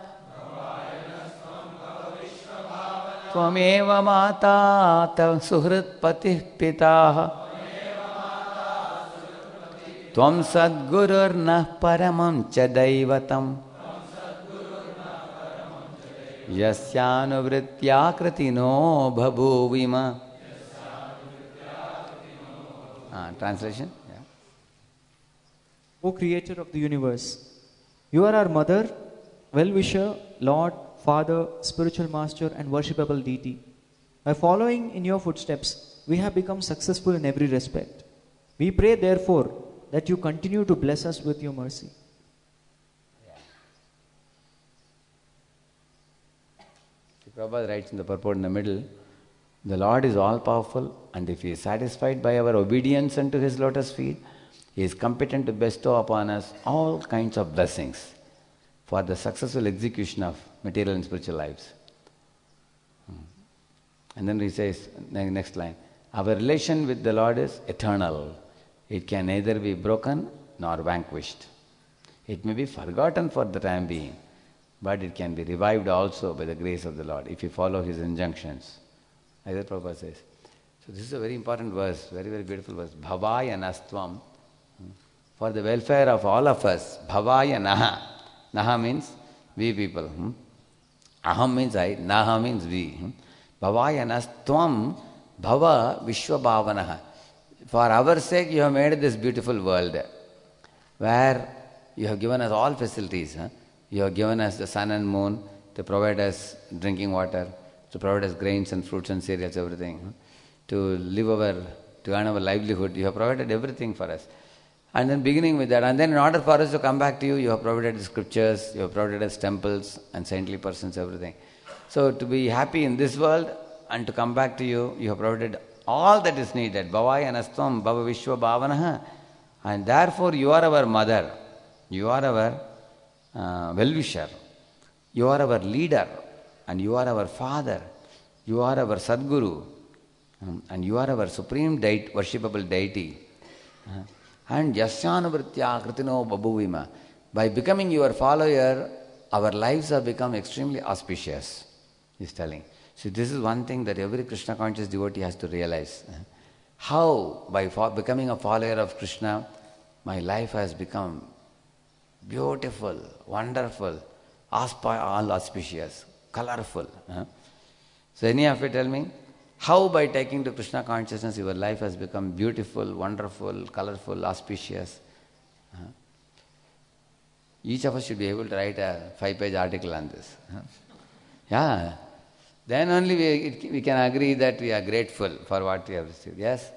Tvameva mata tav suhrit patih pitah. Tvam sadgurur nah paramam cha daivatam. Yasyanuvrityakritino bhabuvima. Translation? Yeah. O Creator of the universe, you are our mother, well-wisher, Lord, Father, spiritual master and worshipable deity. By following in your footsteps, we have become successful in every respect. We pray therefore that you continue to bless us with your mercy. Prabhupada writes in the purport in the middle, the Lord is all-powerful, and if He is satisfied by our obedience unto His lotus feet, He is competent to bestow upon us all kinds of blessings for the successful execution of material and spiritual lives. And then he says, next line, our relation with the Lord is eternal. It can neither be broken nor vanquished. It may be forgotten for the time being, but it can be revived also by the grace of the Lord if you follow His injunctions. Like that Prabhupada says. So this is a very important verse, very, very beautiful verse. Bhavaya nastvam. For the welfare of all of us. Bhavaya naha. Naha means we people. Aham means I. Naha means we. Bhavaya nastvam bhava vishwa bhavanaha. For our sake you have made this beautiful world where you have given us all facilities. You have given us the sun and moon to provide us drinking water, to provide us grains and fruits and cereals, everything. To earn our livelihood, you have provided everything for us. And then beginning with that, and then in order for us to come back to you, you have provided the scriptures, you have provided us temples and saintly persons, everything. So to be happy in this world and to come back to you, you have provided all that is needed. Bhavaya nastvam bhava vishwa bhavanaha. And therefore you are our mother, you are our well-wisher, you are our leader, and you are our father, you are our Sadguru, and you are our supreme deity, worshipable deity. And Yasyanuvritya Kritino Babuvima. By becoming your follower, our lives have become extremely auspicious, he's telling. So this is one thing that every Krishna conscious devotee has to realize. How, by becoming a follower of Krishna, my life has become beautiful, wonderful, all auspicious, colorful. So any of you tell me, how by taking to Krishna consciousness your life has become beautiful, wonderful, colorful, auspicious? Each of us should be able to write a 5-page article on this. Yeah. Then only we can agree that we are grateful for what we have received. Yes?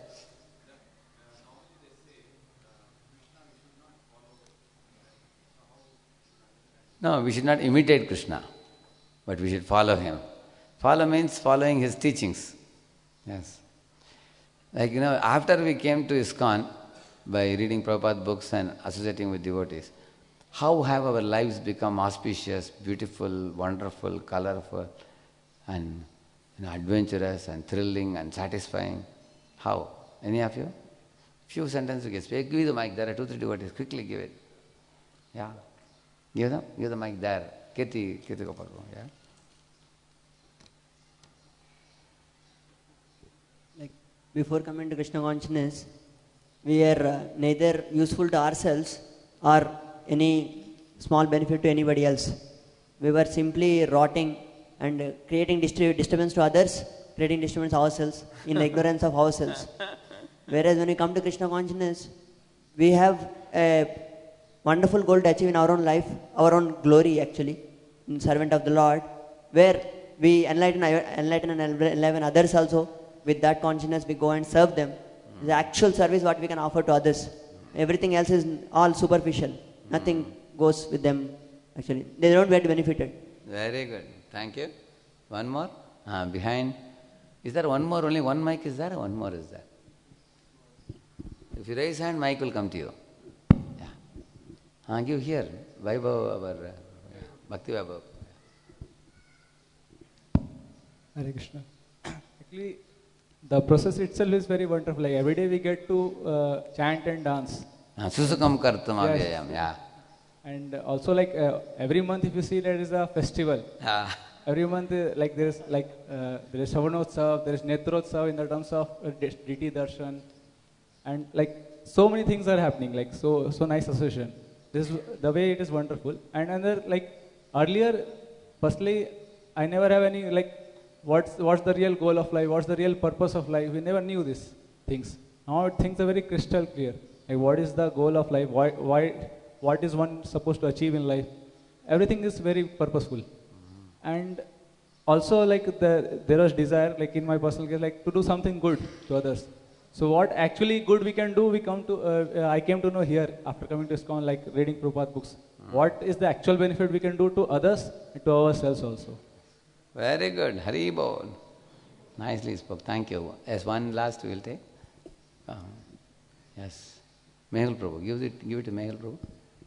No, we should not imitate Krishna, but we should follow Him. Follow means following His teachings. Yes. Like, after we came to ISKCON, by reading Prabhupada books and associating with devotees, how have our lives become auspicious, beautiful, wonderful, colorful, and adventurous and thrilling and satisfying? How? Any of you? Few sentences you can speak. Give the mic. There are 2-3 devotees. Quickly give it. Yeah. Give the mic there. Kirti Gopal. Yeah. Like before coming to Krishna consciousness, we are neither useful to ourselves or any small benefit to anybody else. We were simply rotting and creating disturbance to others, creating disturbance ourselves in the ignorance of ourselves. Whereas when we come to Krishna consciousness, we have a wonderful goal to achieve in our own life, our own glory actually, in servant of the Lord, where we enlighten and enliven others also. With that consciousness, we go and serve them. The actual service what we can offer to others. Everything else is all superficial. Nothing goes with them actually. They don't get benefited. Very good. Thank you. One more? Behind. Is there one more? Only one mic is there? One more is there? If you raise hand, mic will come to you. Yeah. Give here. Vaibhav, our Bhakti Vaibhav. Hare Krishna. Actually, the process itself is very wonderful. Like every day we get to chant and dance. Susukam kartam avyayam. Yeah. And also like every month if you see there is a festival. Every month like there is Shravanotsav, there is Netrotsav in the terms of Diti Darshan. And like so many things are happening, like so nice association. This the way it is wonderful. And another like earlier, firstly, I never have any like what's the real goal of life, what's the real purpose of life. We never knew these things. Now things are very crystal clear. Like what is the goal of life? What is one supposed to achieve in life? Everything is very purposeful. And also like there was desire, like in my personal case, like to do something good to others. So what actually good we can do, I came to know here after coming to ISKCON, like reading Prabhupada books. What is the actual benefit we can do to others and to ourselves also? Very good. Hari Bol. Nicely spoke. Thank you. Yes, one last we will take. Yes. Mehul Prabhu. Give it to Mehul Prabhu.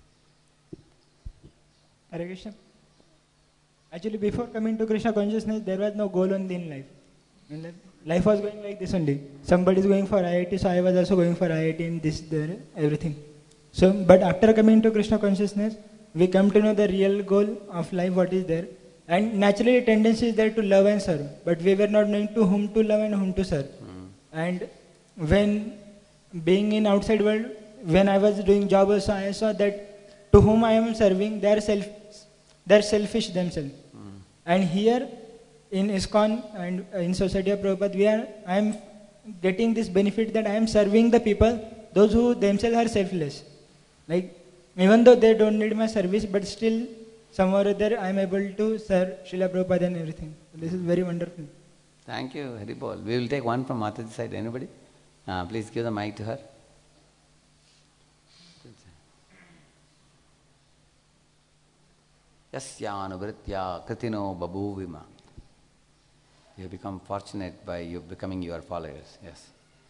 Hare Krishna. Actually, before coming to Krishna consciousness, there was no goal only in life. Life was going like this only. Somebody is going for IIT, so I was also going for IIT in this, there, everything. So, but after coming to Krishna consciousness, we come to know the real goal of life, what is there. And naturally, tendency is there to love and serve. But we were not knowing to whom to love and whom to serve. And when being in outside world, when I was doing job also, I saw that to whom I am serving, they are selfish themselves. And here in ISKCON and in Society of Prabhupada, I am getting this benefit that I am serving the people, those who themselves are selfless. Like, even though they don't need my service, but still, somewhere or other, I am able to serve Srila Prabhupada and everything. So this is very wonderful. Thank you, Haribol. We will take one from Mataji's side. Anybody? Please give the mic to her. Yasyānuvritya kritino babhuvima. You have become fortunate by you becoming your followers. Yes.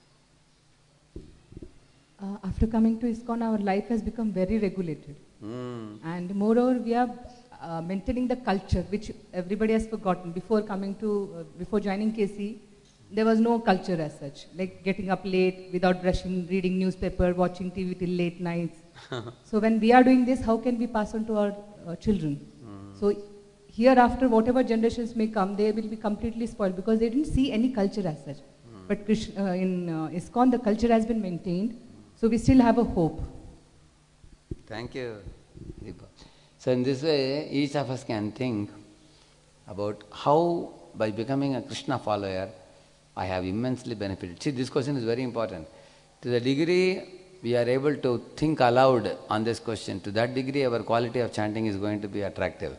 After coming to ISKCON, our life has become very regulated. And moreover, we are maintaining the culture, which everybody has forgotten. Before joining KC, there was no culture as such, like getting up late without brushing, reading newspaper, watching TV till late nights. So when we are doing this, how can we pass on to our children? So hereafter, whatever generations may come, they will be completely spoiled because they didn't see any culture as such. But in ISKCON, the culture has been maintained, so we still have a hope. Thank you. So in this way, each of us can think about how, by becoming a Krishna follower, I have immensely benefited. See, this question is very important. To the degree we are able to think aloud on this question, to that degree our quality of chanting is going to be attractive.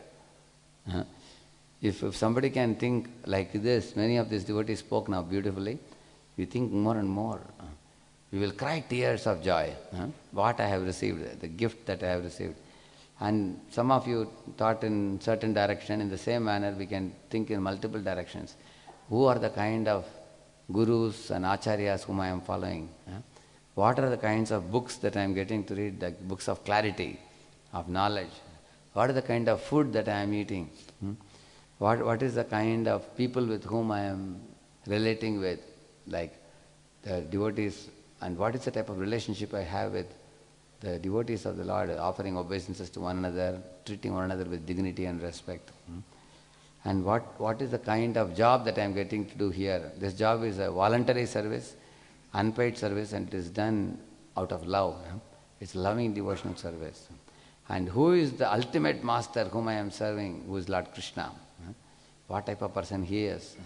If somebody can think like this, many of these devotees spoke now beautifully, we think more and more. We will cry tears of joy. What I have received, the gift that I have received. And some of you thought in certain direction, in the same manner we can think in multiple directions. Who are the kind of gurus and acharyas whom I am following? What are the kinds of books that I am getting to read, the books of clarity, of knowledge? What are the kind of food that I am eating? What is the kind of people with whom I am relating with, like the devotees, and what is the type of relationship I have with the devotees of the Lord, offering obeisances to one another, treating one another with dignity and respect. And what is the kind of job that I am getting to do here? This job is a voluntary service, unpaid service, and it is done out of love. It's loving devotional service. And who is the ultimate master whom I am serving, who is Lord Krishna? What type of person he is?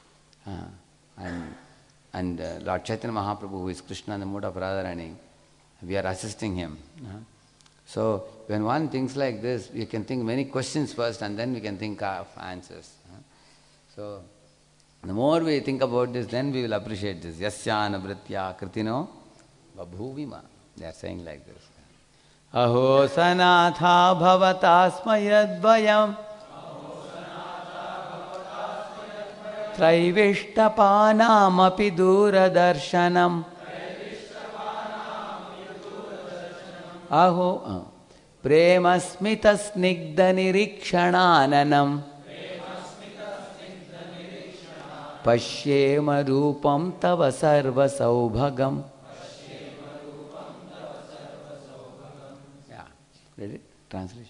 And Lord Chaitanya Mahaprabhu, who is Krishna in the mood of Radharani, we are assisting him. So when one thinks like this, you can think many questions first and then we can think of answers. So the more we think about this, then we will appreciate this. Yasya anavritya kritino babhuvima. They are saying like this. Aho sanatha bhavatasmayadvayam Traivishtapanamapi duradarshanam Aho Premasmita snigdha nirikshananam Pashyema rupam tava sarva saubhagam. Yeah, read it? Translation.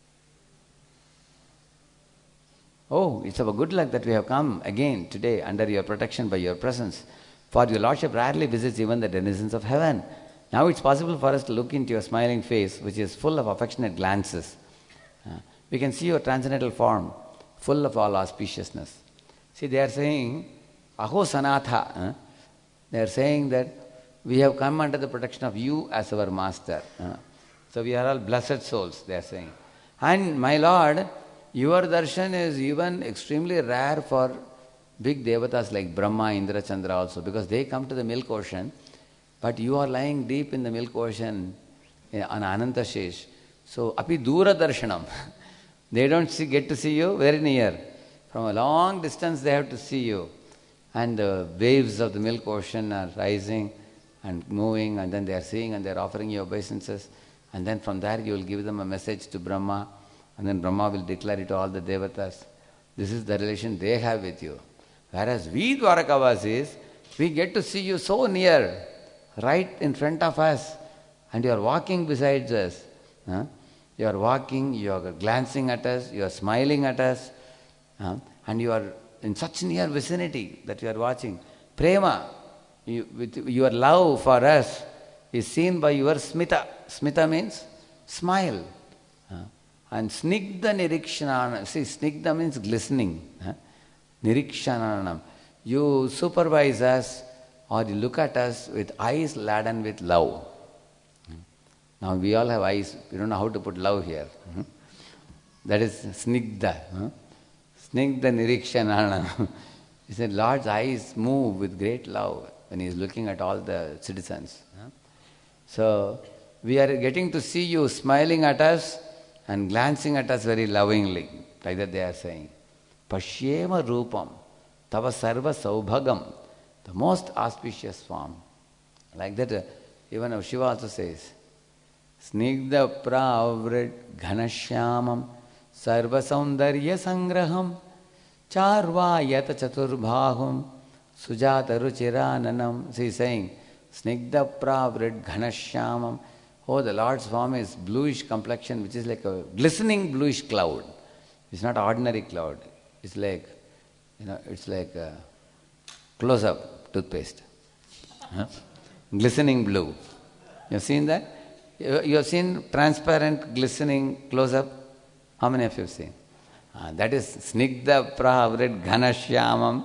Oh, it's our good luck that we have come again today under your protection by your presence. For your Lordship rarely visits even the denizens of heaven. Now it's possible for us to look into your smiling face, which is full of affectionate glances. We can see your transcendental form, full of all auspiciousness. See, they are saying, Aho Sanatha. They are saying that we have come under the protection of you as our master. So we are all blessed souls, they are saying. And my Lord, your darshan is even extremely rare for big devatas like Brahma, Indra, Chandra also, because they come to the milk ocean, but you are lying deep in the milk ocean on Anantashesh. So, api dura darshanam. They don't get to see you very near. From a long distance they have to see you. And the waves of the milk ocean are rising and moving, and then they are seeing and they are offering you obeisances. And then from there you will give them a message to Brahma, and then Brahma will declare it to all the devatas. This is the relation they have with you. Whereas we Dwarakavasis, we get to see you so near, right in front of us, and you are walking beside us. You are walking, you are glancing at us, you are smiling at us, and you are in such near vicinity that you are watching. Prema, with your love for us, is seen by your smita. Smita means smile. And snigdha nirikshananam. See, snigdha means glistening. Nirikshananam. You supervise us or you look at us with eyes laden with love. Now we all have eyes. We don't know how to put love here. That is snigdha. Snigdha nirikshananam. He said, Lord's eyes move with great love when he is looking at all the citizens. So we are getting to see you smiling at us and glancing at us very lovingly. Like that they are saying. Pashyema rupam tava sarva saubhagam. The most auspicious form. Like that even Shiva also says. Snigdha pravrit ghanashyamam sarva saundarya sangraham charvayata chaturbhahum sujata ruchirananam. So he is saying, Snigdha pravrit ghanashyamam. Oh, the Lord's form is bluish complexion, which is like a glistening bluish cloud. It's not ordinary cloud. It's like, it's like a close-up toothpaste. Glistening blue. You have seen that? You have seen transparent, glistening close-up? How many of you have seen? That is Snigdha pravrit ghanashyamam.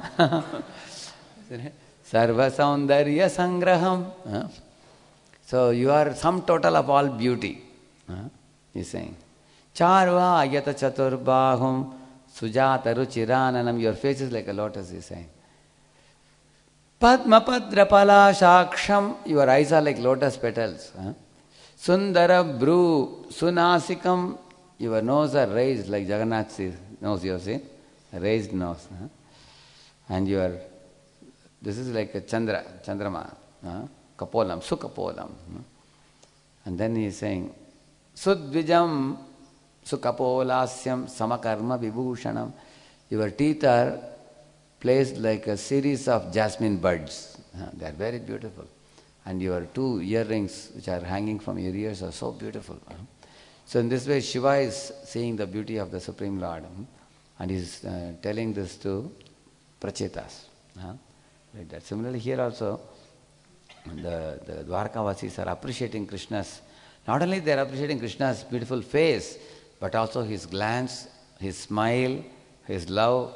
Sarva saundarya sangraham. So you are sum total of all beauty. He is saying. Charva ayata chaturbahum sujata ruchirananam. Your face is like a lotus, he is saying. Padma padrapala shaksham. Your eyes are like lotus petals. Sundara bru sunasikam. Your nose are raised like Jagannath's nose, you have seen? A raised nose. And your, this is like a chandrama. Kapolam, sukapolam. And then he is saying, Sudvijam sukapolasyam samakarma vibhushanam. Your teeth are placed like a series of jasmine buds. They are very beautiful. And your 2 earrings which are hanging from your ears are so beautiful. So in this way Shiva is seeing the beauty of the Supreme Lord. And he is telling this to Prachetas. Like that. Similarly here also, the Dwarkavasis are appreciating Krishna's Not only they are appreciating Krishna's beautiful face, but also his glance, his smile, his love,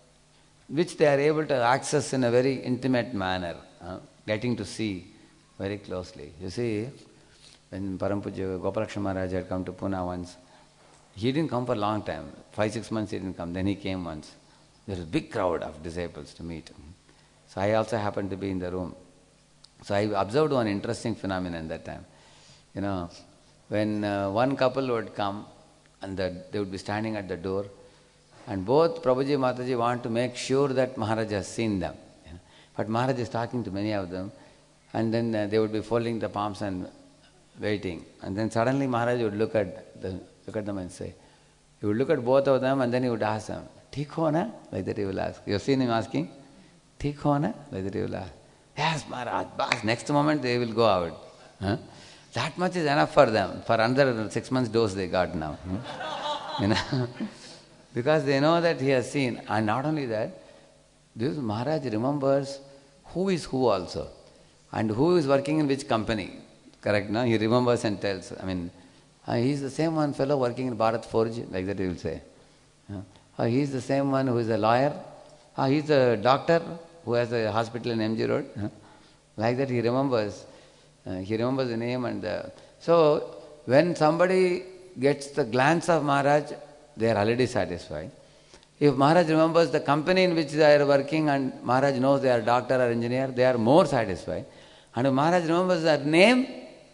which they are able to access in a very intimate manner, getting to see very closely. You see, when Parampujya Gopalakrishna Maharaj had come to Pune once, he didn't come for a long time. 5-6 months he didn't come. Then he came once. There was a big crowd of disciples to meet. So I also happened to be in the room. So I observed one interesting phenomenon that time. You know, when one couple would come and they would be standing at the door, and both Prabhuji and Mataji want to make sure that Maharaj has seen them. You know. But Maharaj is talking to many of them, and then they would be folding the palms and waiting. And then suddenly Maharaj would look at them and say, he would look at both of them and then he would ask them, "Theek ho na?" Like that he will ask. You have seen him asking? "Theek ho na?" Like that he will ask. "Yes, Maharaj, bas." Next moment they will go out. Huh? That much is enough for them. For another 6 months dose they got now. You know? Because they know that he has seen. And not only that, this Maharaj remembers who is who also. And who is working in which company. Correct, no? He remembers and tells. I mean, he is the same one fellow working in Bharat Forge, like that he will say. He is the same one who is a lawyer. He is a doctor who has a hospital in MG Road. Like that he remembers. He remembers the name and the... So, when somebody gets the glance of Maharaj, they are already satisfied. If Maharaj remembers the company in which they are working and Maharaj knows they are doctor or engineer, they are more satisfied. And if Maharaj remembers their name,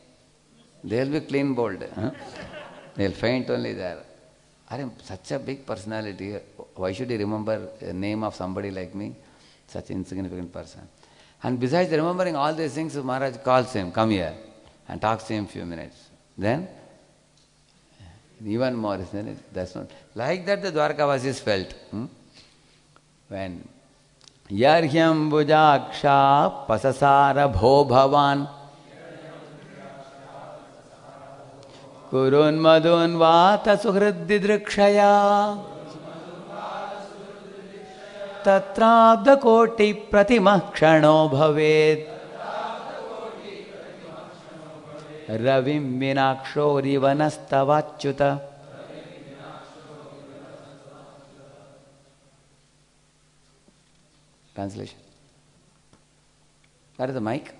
they will be clean bowled. They will faint only there. Such a big personality, why should he remember the name of somebody like me? Such an insignificant person. And besides remembering all these things, Maharaj calls him, "Come here," and talks to him few minutes. Then, even more, isn't it? That's not like that the Dwarkavasis felt. When Yarhyam Bujaksha Pasasara Bho Bhavan Kurun Madun Vata Suhriddi Drikshaya Tatrabda Koti Pratimah Kshano Bhavet Ravim Minaksho Rivanastavachuta. Translation. That is the mic.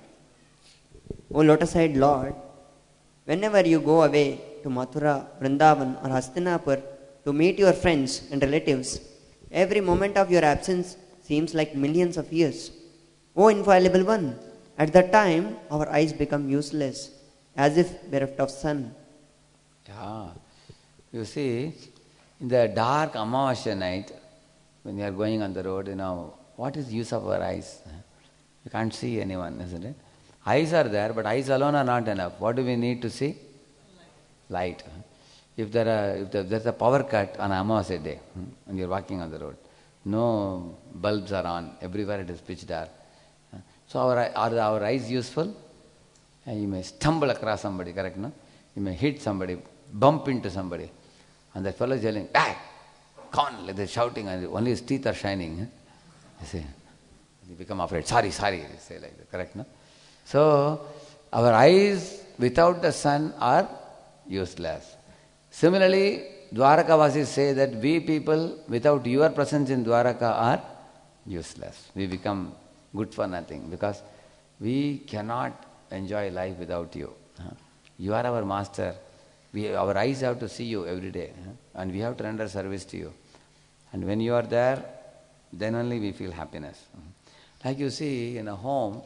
O lotus-eyed Lord, whenever you go away to Mathura, Vrindavan or Hastinapur to meet your friends and relatives, every moment of your absence seems like millions of years. O infallible one, at that time our eyes become useless, as if bereft of sun. Yeah. You see, in the dark Amavasya night, when you are going on the road, what is the use of our eyes? You can't see anyone, isn't it? Eyes are there, but eyes alone are not enough. What do we need to see? Light. If there's a power cut on Amavasya day, and you're walking on the road, no bulbs are on, everywhere it is pitch dark. So are our eyes useful? And you may stumble across somebody, correct, no? You may hit somebody, bump into somebody, and that fellow is yelling, "Ah! Con!" Like they're shouting, and only his teeth are shining. You see, you become afraid. Sorry, you say like that, correct, no? So, our eyes without the sun are useless. Similarly, Dwarkavasis say that we people without your presence in Dwaraka are useless. We become good for nothing because we cannot enjoy life without you. You are our master. Our eyes have to see you every day, and we have to render service to you. And when you are there, then only we feel happiness. Like you see in a home,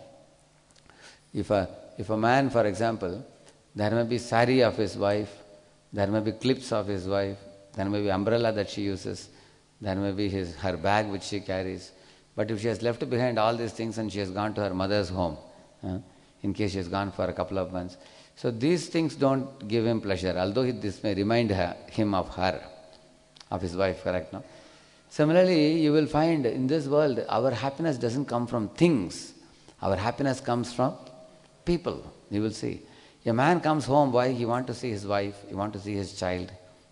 if a man, for example, there may be sari of his wife, there may be clips of his wife, there may be umbrella that she uses, there may be her bag which she carries. But if she has left behind all these things and she has gone to her mother's home, in case she has gone for a couple of months, so these things don't give him pleasure, although this may remind him of her, of his wife, correct, no? Similarly, you will find in this world, our happiness doesn't come from things. Our happiness comes from people. You will see. A man comes home, why? He wants to see his wife, he wants to see his child.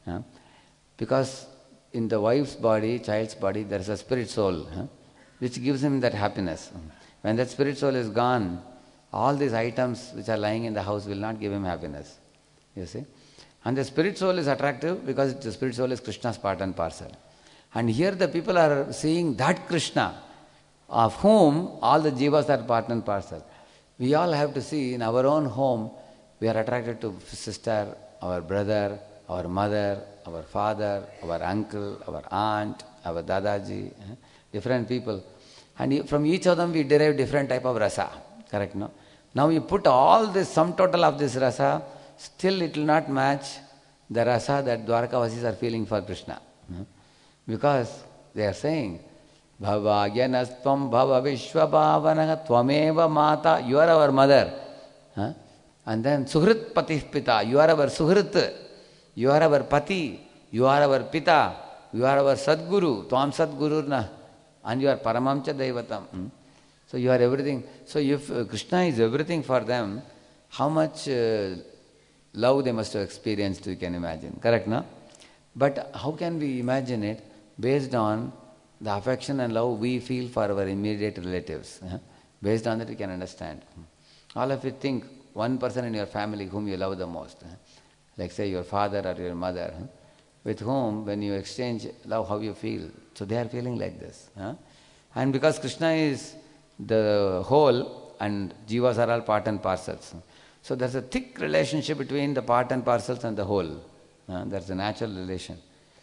Because in the wife's body, child's body, there is a spirit soul, which gives him that happiness. When that spirit soul is gone, all these items which are lying in the house will not give him happiness. you see. And the spirit soul is attractive because the spirit soul is Krishna's part and parcel. And here the people are seeing that Krishna, of whom all the jivas are part and parcel. We all have to see in our own home, we are attracted to sister, our brother, our mother, our father, our uncle, our aunt, our dadaji, different people. And from each of them we derive different type of rasa, correct, no? Now you put all this, sum total of this rasa, still it will not match the rasa that Dwarkavasis are feeling for Krishna. Because they are saying, Bhavagyanastvam bhava vishwabhavanaha tvameva mata, you are our mother. And then Suhrit patih pita, you are our Suhrit, you are our pati, you are our pita, you are our Sadguru, Tvam Sadguruna, and you are Paramamcha Daivatam. So you are everything. So if Krishna is everything for them, how much love they must have experienced, you can imagine. Correct, no? But how can we imagine it based on the affection and love we feel for our immediate relatives? Based on that we can understand. All of you think one person in your family whom you love the most. Like say your father or your mother, with whom when you exchange love, how you feel. So they are feeling like this. And because Krishna is the whole and jivas are all part and parcels. So there's a thick relationship between the part and parcels and the whole. There's a natural relation.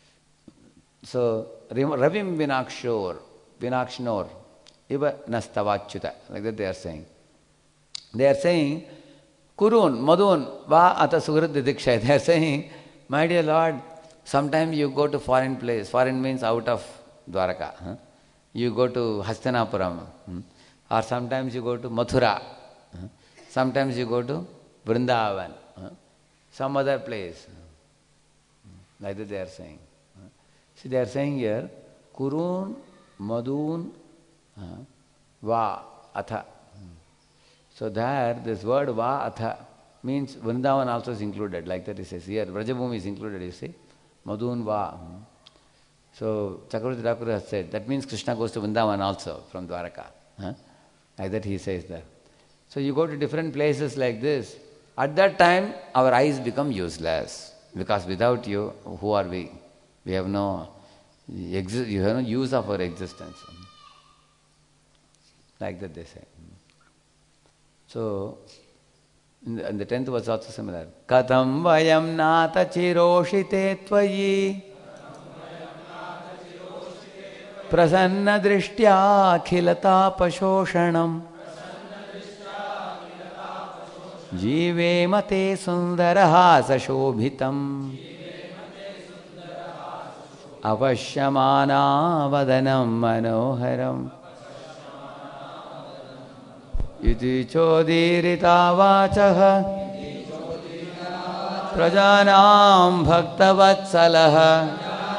So Ravim Vinakshnor Iva Nastavachyuta, like that they are saying. They are saying, Kurun, Madun, Va Ata Suhrit Didikshay. They are saying, my dear Lord, sometimes you go to foreign place. Foreign means out of Dwaraka. You go to Hastinapuram. Or sometimes you go to Mathura. Sometimes you go to Vrindavan. Some other place. Like that they are saying. See, they are saying here, Kurun, Madun, Va, Atha. So there, this word Va, Atha means Vrindavan also is included. Like that it says here. Vrajabhumi is included, you see. Madun, Va. So Chakravarti Thakur has said, that means Krishna goes to Vrindavan also from Dwaraka. Like that he says there. So you go to different places like this. At that time, our eyes become useless. Because without you, who are we? We have no use of our existence. Like that they say. So, and the 10th was also similar. Katam vayam nata chiroshite tvayi prasanna drishtya khilata pashoshanam Jive mate sundaraha sashobhitam avashyamana vadanam manoharam iti chodirita vachaha prajanam bhaktavatsalaha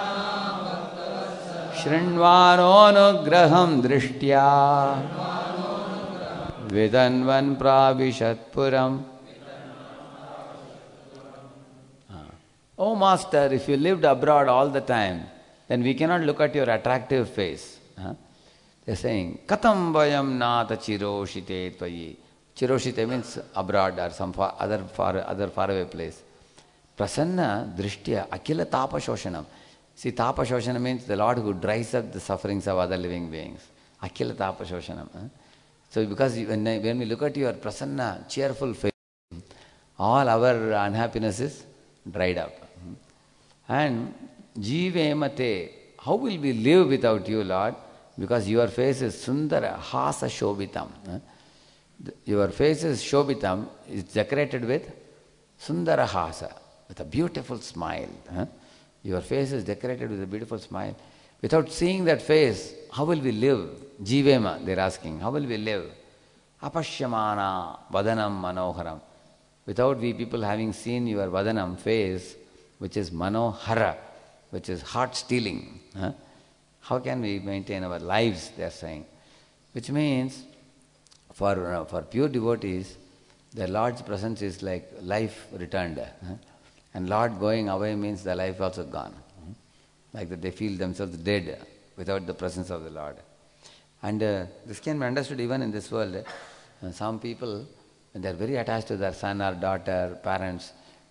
shrinvanonugraham drishtya Vidanvan pravishatpuram. Oh Master, if you lived abroad all the time, then we cannot look at your attractive face. They are saying, Katam vayam nata chiroshite tvayi. Chiroshite means abroad or some other faraway place. Prasanna drishtya akila tapa shoshanam. See, tapa shoshanam means the Lord who dries up the sufferings of other living beings. Akila tapa shoshanam. So because when we look at your prasanna, cheerful face, all our unhappiness is dried up. And jivemate, how will we live without you, Lord? Because your face is sundara hasa shobhitam. Your face is shobhitam, is decorated with sundara hasa, with a beautiful smile. Your face is decorated with a beautiful smile. Without seeing that face, how will we live? Jivema, they are asking, how will we live? Apashyamana vadanam manoharam. Without we people having seen your vadanam face, which is manohara, which is heart-stealing, how can we maintain our lives, they are saying. Which means, for pure devotees, the Lord's presence is like life returned. And Lord going away means the life also gone. Like that they feel themselves dead without the presence of the Lord. And this can be understood even in this world. Some people, when they are very attached to their son or daughter, parents,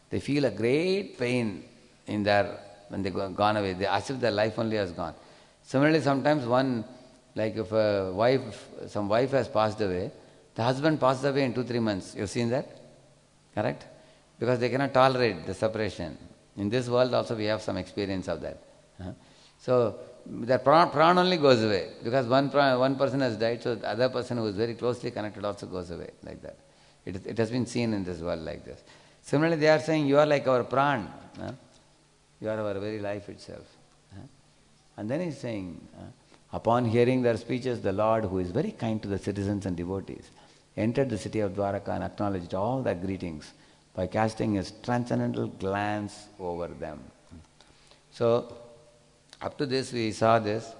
They feel a great pain in their, when they gone away, as if their life only has gone. Similarly, sometimes like if some wife has passed away, the husband passes away in 2-3 months. You've seen that? Correct? Because they cannot tolerate the separation. In this world also we have some experience of that. So the pran only goes away, because one person has died, so the other person who is very closely connected also goes away, like that. It has been seen in this world like this. Similarly, they are saying, you are like our pran. You are our very life itself. And then he's saying, upon hearing their speeches, the Lord, who is very kind to the citizens and devotees, entered the city of Dwaraka and acknowledged all their greetings by casting his transcendental glance over them. So, up to this we saw this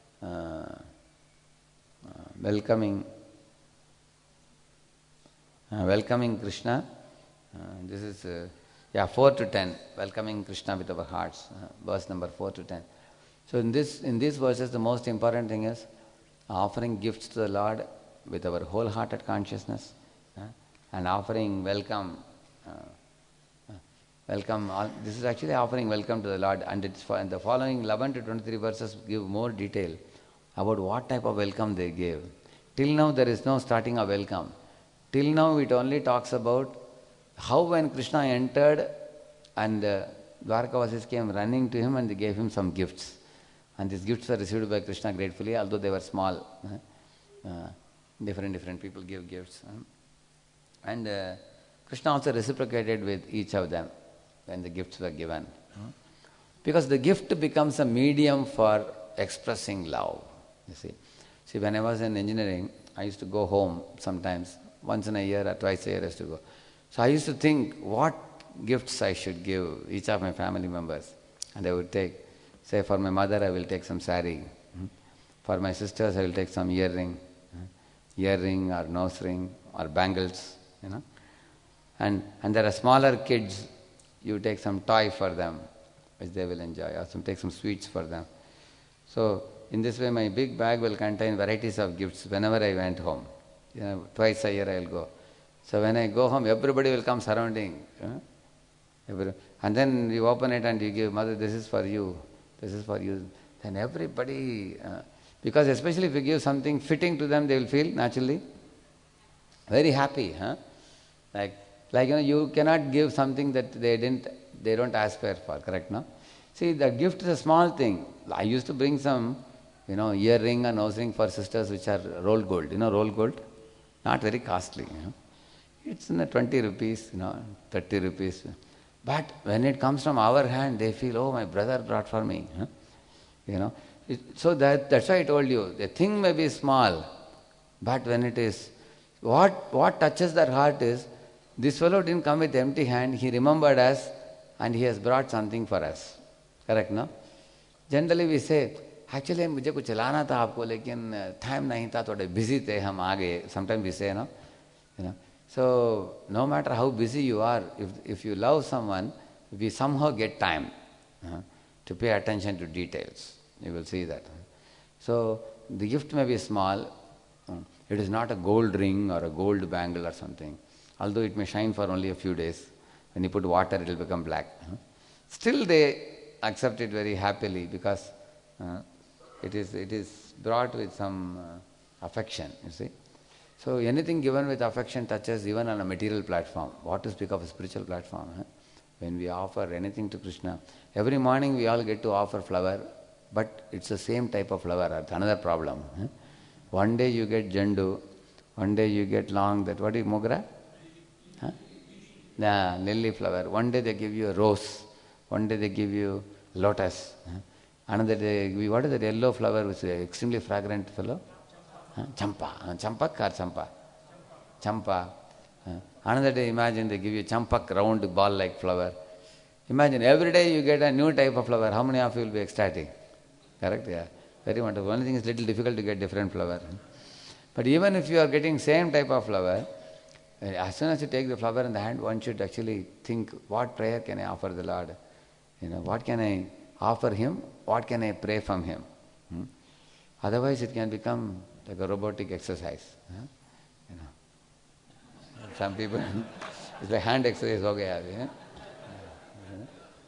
welcoming Krishna. This is 4 to 10, welcoming Krishna with our hearts, verse number 4 to 10. So in these verses, the most important thing is offering gifts to the Lord with our wholehearted consciousness, and offering welcome. This is actually offering welcome to the Lord, and the following 11 to 23 verses give more detail about what type of welcome they gave. Till now there is no starting of welcome. Till now it only talks about how when Krishna entered and Dwarkavasis came running to him and they gave him some gifts. And these gifts were received by Krishna gratefully, although they were small. Different people give gifts. And Krishna also reciprocated with each of them when the gifts were given. Because the gift becomes a medium for expressing love. You see, when I was in engineering, I used to go home sometimes, once in a year or twice a year I used to go. So I used to think what gifts I should give each of my family members. And I would take, say for my mother I will take some sari. For my sisters I will take some earring or nose ring or bangles, And there are smaller kids, you take some toy for them, which they will enjoy, or take some sweets for them. So in this way my big bag will contain varieties of gifts whenever I went home. Twice a year I will go. So when I go home, everybody will come surrounding. And then you open it and you give, Mother, this is for you, this is for you. Then everybody, because especially if you give something fitting to them, they will feel naturally very happy. Like you cannot give something that they don't aspire for, correct, no? See, the gift is a small thing. I used to bring some, earring and nose ring for sisters which are rolled gold. Rolled gold? Not very costly, It's 20 rupees, 30 rupees. But when it comes from our hand, they feel, oh, my brother brought for me. So that's why I told you, the thing may be small, but when it is, what touches their heart is, this fellow didn't come with empty hand, he remembered us and he has brought something for us. Correct, no? Generally we say, actually मुझे कुछ लाना था आपको लेकिन time नहीं था, थोड़े busy थे, हम आ गए. Sometimes we say, no? So no matter how busy you are, if you love someone, we somehow get time to pay attention to details. You will see that. So the gift may be small. It is not a gold ring or a gold bangle or something. Although it may shine for only a few days. When you put water, it will become black. Still they accept it very happily because it is brought with some affection, you see. So anything given with affection touches even on a material platform. What to speak of a spiritual platform? When we offer anything to Krishna, every morning we all get to offer flower, but it's the same type of flower. That's another problem. One day you get jandu, one day you get what is mogra? Lily flower. One day they give you a rose, one day they give you lotus. Another day, what is that yellow flower which is an extremely fragrant fellow? Champa. Champak or champa? Champa. Another day, imagine they give you champak, round ball-like flower. Imagine every day you get a new type of flower. How many of you will be ecstatic? Correct? Yeah. Very wonderful. Only thing is little difficult to get different flower. But even if you are getting same type of flower, as soon as you take the flower in the hand, one should actually think, what prayer can I offer the Lord? What can I offer Him? What can I pray from Him? Otherwise it can become like a robotic exercise. Some people, it's like hand exercise.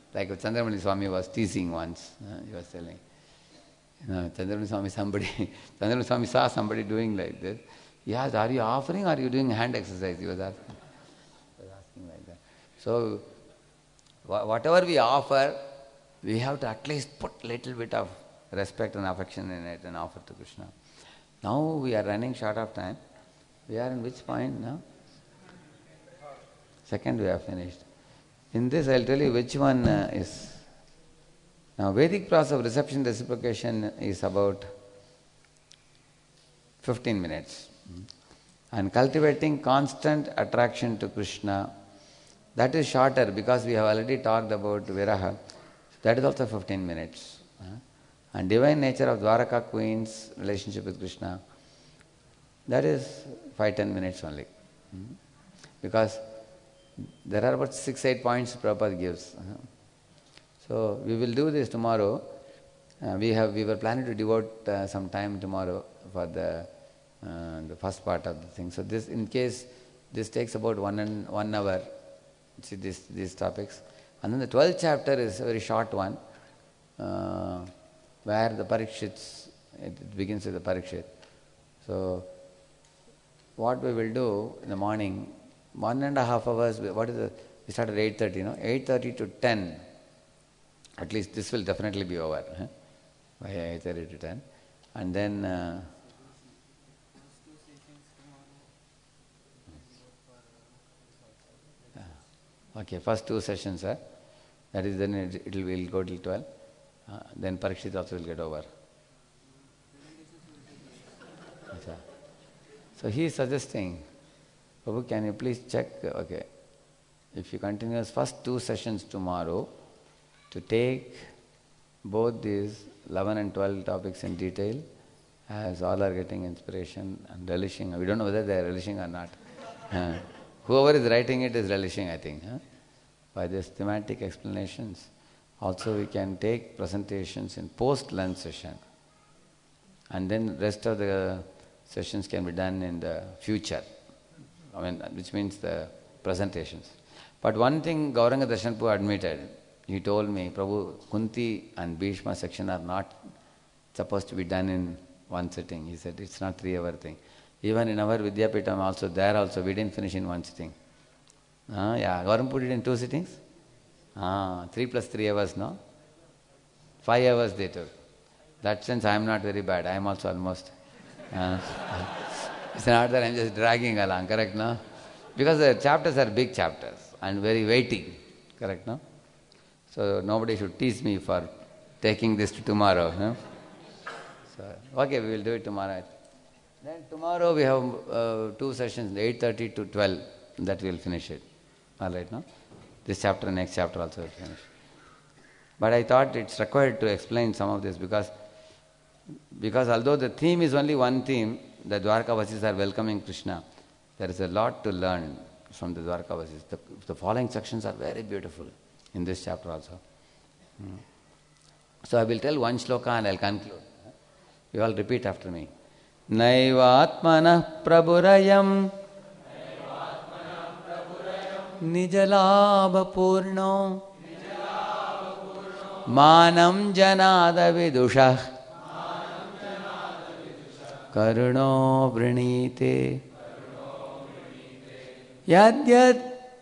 Like Chandramani Swami was teasing once, he was telling. Chandramani Swami, Chandramani Swami saw somebody doing like this. He asked, are you offering or are you doing hand exercise? He was asking like that. So, whatever we offer, we have to at least put little bit of respect and affection in it and offer to Krishna. Now we are running short of time. We are in which point now? Second we have finished. In this I'll tell you which one is. Now Vedic process of reception reciprocation is about 15 minutes. And cultivating constant attraction to Krishna, that is shorter because we have already talked about Viraha. That is also 15 minutes. And divine nature of Dwaraka Queen's relationship with Krishna, that is 5-10 minutes only. Because there are about 6-8 points Prabhupada gives. So we will do this tomorrow. We were planning to devote some time tomorrow for the first part of the thing. So this, in case this takes about 1 hour, see these topics. And then the 12th chapter is a very short one, where the Parikshits, it begins with the Parikshit. So what we will do in the morning, 1.5 hours, we start at 8:30, 8:30 to 10. At least this will definitely be over, by 8:30 to 10. And then okay, first 2 sessions, that is then it will go till 12. Then Parikshit also will get over. So he is suggesting, Prabhu, can you please check, okay, if you continue first 2 sessions tomorrow, to take both these 11 and 12 topics in detail, as all are getting inspiration and relishing. We don't know whether they are relishing or not. Whoever is writing it is relishing, I think. By these thematic explanations. Also we can take presentations in post-lunch session. And then rest of the sessions can be done in the future. Which means the presentations. But one thing Gauranga Darshanpu admitted, he told me, Prabhu, Kunti and Bhishma section are not supposed to be done in one sitting. He said, it's not 3-hour thing. Even in our Vidyapitam also, there also, we didn't finish in one sitting. Gauranga put it in 2 sittings? 3 plus 3 hours, no? 5 hours they took. That sense I am not very bad. I am also almost. It's not that I am just dragging along, correct, no? Because the chapters are big chapters and very weighty, correct, no? So nobody should tease me for taking this to tomorrow. No? So, okay, we will do it tomorrow. Then tomorrow we have 2 sessions, 8:30 to 12. That we will finish it. All right, no? This chapter, next chapter also will finish. But I thought it's required to explain some of this because although the theme is only one theme, the Dwarkavasis are welcoming Krishna. There is a lot to learn from the Dwarkavasis. The following sections are very beautiful in this chapter also. So I will tell one shloka and I will conclude. You all repeat after me. Naivatmana praburayam nijalabha purno manam janada vidushah karuno vrinite yadyad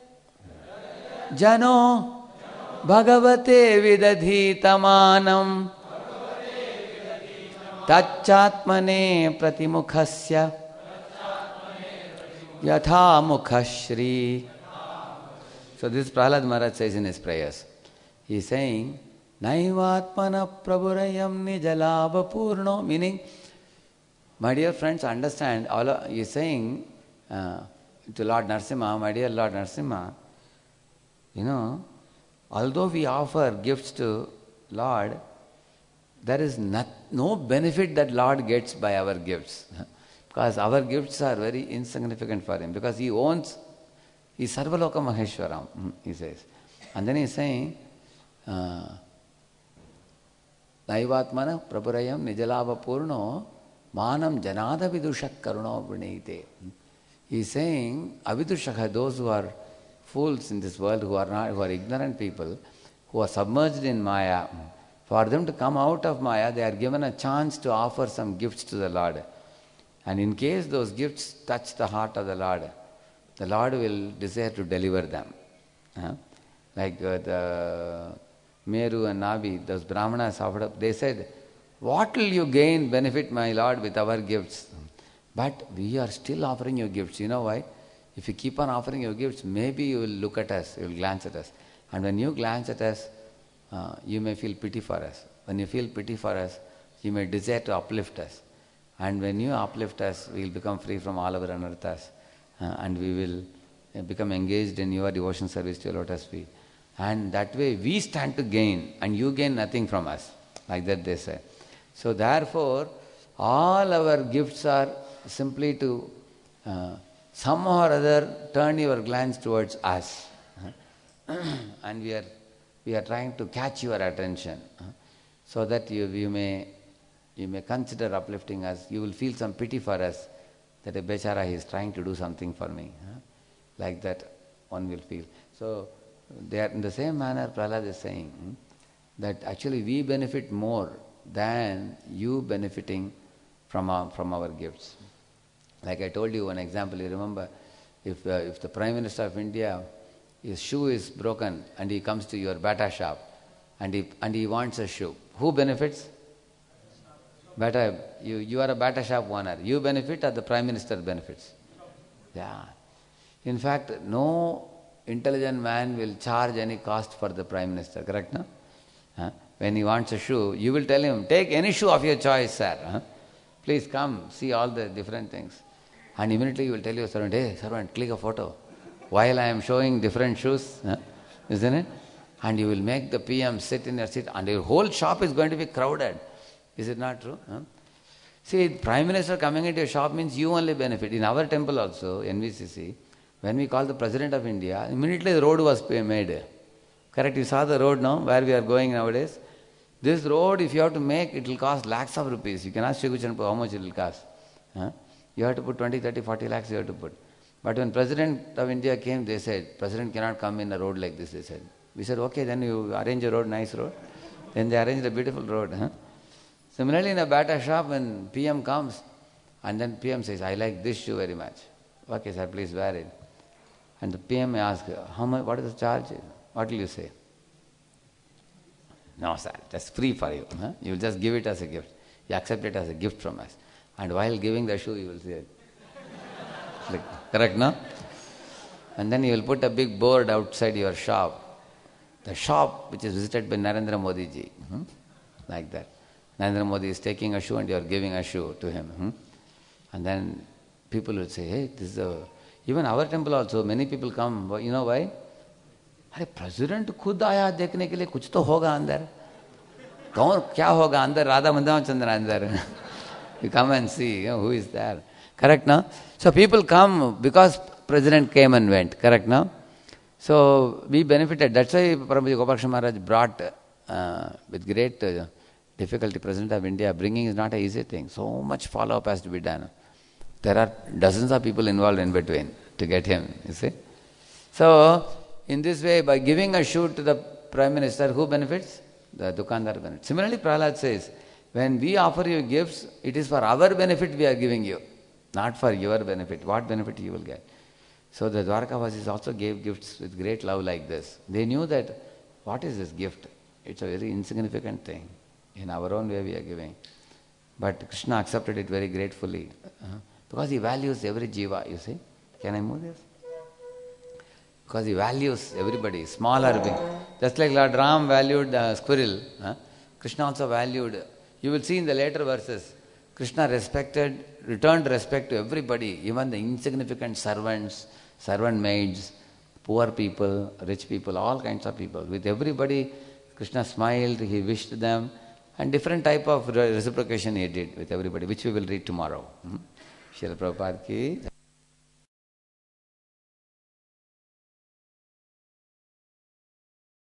jano bhagavate vidadhitamanam tachatmane pratimukhasya yatha mukhashri. So this Prahlad Maharaj says in his prayers. He is saying, Naivatmana prabhurayam nijalabha purno, meaning, my dear friends, understand, he is saying to Lord Narasimha, my dear Lord Narasimha, although we offer gifts to Lord, there is no benefit that Lord gets by our gifts. Because our gifts are very insignificant for him. Because he owns, he is Sarvaloka Maheshwaram, he says. And then he is saying, Naivatmana prabhurayam nijalabha purno manam janada vidushak karuno vrinite. He is saying, avidushaka, those who are fools in this world, who are ignorant people, who are submerged in Maya, for them to come out of Maya, they are given a chance to offer some gifts to the Lord. And in case those gifts touch the heart of the Lord will desire to deliver them. Like the Meru and Nabi, those Brahmanas offered up, they said, what will you gain, benefit my Lord with our gifts? But we are still offering you gifts. You know why? If you keep on offering your gifts, maybe you will look at us, you will glance at us. And when you glance at us, you may feel pity for us. When you feel pity for us, you may desire to uplift us. And when you uplift us, we will become free from all our anarthas. And we will become engaged in your devotion service to your lotus feet. And that way we stand to gain, and you gain nothing from us. Like that they say. So therefore, all our gifts are simply to somehow or other turn your glance towards us. And we are trying to catch your attention, so that you may consider uplifting us. You will feel some pity for us, that a bechara, he is trying to do something for me. Like that one will feel. So they are in the same manner Prahlad is saying that actually we benefit more than you benefiting from our gifts. Like I told you one example, you remember, if the Prime Minister of India, his shoe is broken and he comes to your Bata shop and he wants a shoe, who benefits? Bata, you are a Bata shop owner. You benefit or the Prime Minister benefits? Yeah. In fact, no intelligent man will charge any cost for the Prime Minister, correct, no? When he wants a shoe, you will tell him, take any shoe of your choice, sir. Please come, see all the different things. And immediately you will tell your servant, hey, servant, click a photo. While I am showing different shoes, isn't it? And you will make the PM sit in your seat and your whole shop is going to be crowded. Is it not true? See, Prime Minister coming into your shop means you only benefit. In our temple also, NVCC, when we call the President of India, immediately the road was made. Correct? You saw the road now, where we are going nowadays. This road, if you have to make, it will cost lakhs of rupees. You can ask Shri Guchan how much it will cost. You have to put 20, 30, 40 lakhs you have to put. But when President of India came, they said, President cannot come in a road like this, they said. We said, okay, then you arrange a road, nice road. Then they arranged a beautiful road. Similarly, in a Bata shop, when PM comes, and then PM says, I like this shoe very much. Okay, sir, please wear it. And the PM may ask, how much, what is the charge? What will you say? No, sir, that's free for you. You will just give it as a gift. You accept it as a gift from us. And while giving the shoe, you will say, correct, no? And then you will put a big board outside your shop. The shop which is visited by Narendra Modi ji. Like that. Narendra Modi is taking a shoe and you are giving a shoe to him. And then people will say, hey, this is a... Even our temple also, many people come. You know why? अरे president खुद आया देखने के लिए, कुछ तो होगा अंदर. कौन क्या होगा अंदर? राधा माधव चंद्र अंदर. You come and see, who is there. Correct, no? So people come because president came and went. Correct, no? So we benefited. That's why Paramahansa Gopalakrishna Maharaj brought with great difficulty, President of India. Bringing is not an easy thing. So much follow-up has to be done. There are dozens of people involved in between to get him, you see. So, in this way, by giving a shoe to the Prime Minister, who benefits? The Dukandar benefits. Similarly, Prahlad says, when we offer you gifts, it is for our benefit we are giving you, not for your benefit. What benefit you will get? So the Dwarkavasis also gave gifts with great love like this. They knew that, what is this gift? It's a very insignificant thing. In our own way we are giving. But Krishna accepted it very gratefully. Because he values every jiva, you see. Can I move this? Because he values everybody, small or big. Just like Lord Ram valued the squirrel, Krishna also valued. You will see in the later verses, Krishna returned respect to everybody, even the insignificant servants, servant maids, poor people, rich people, all kinds of people. With everybody, Krishna smiled, he wished them, and different type of reciprocation he did with everybody, which we will read tomorrow. Srila Prabhupada ki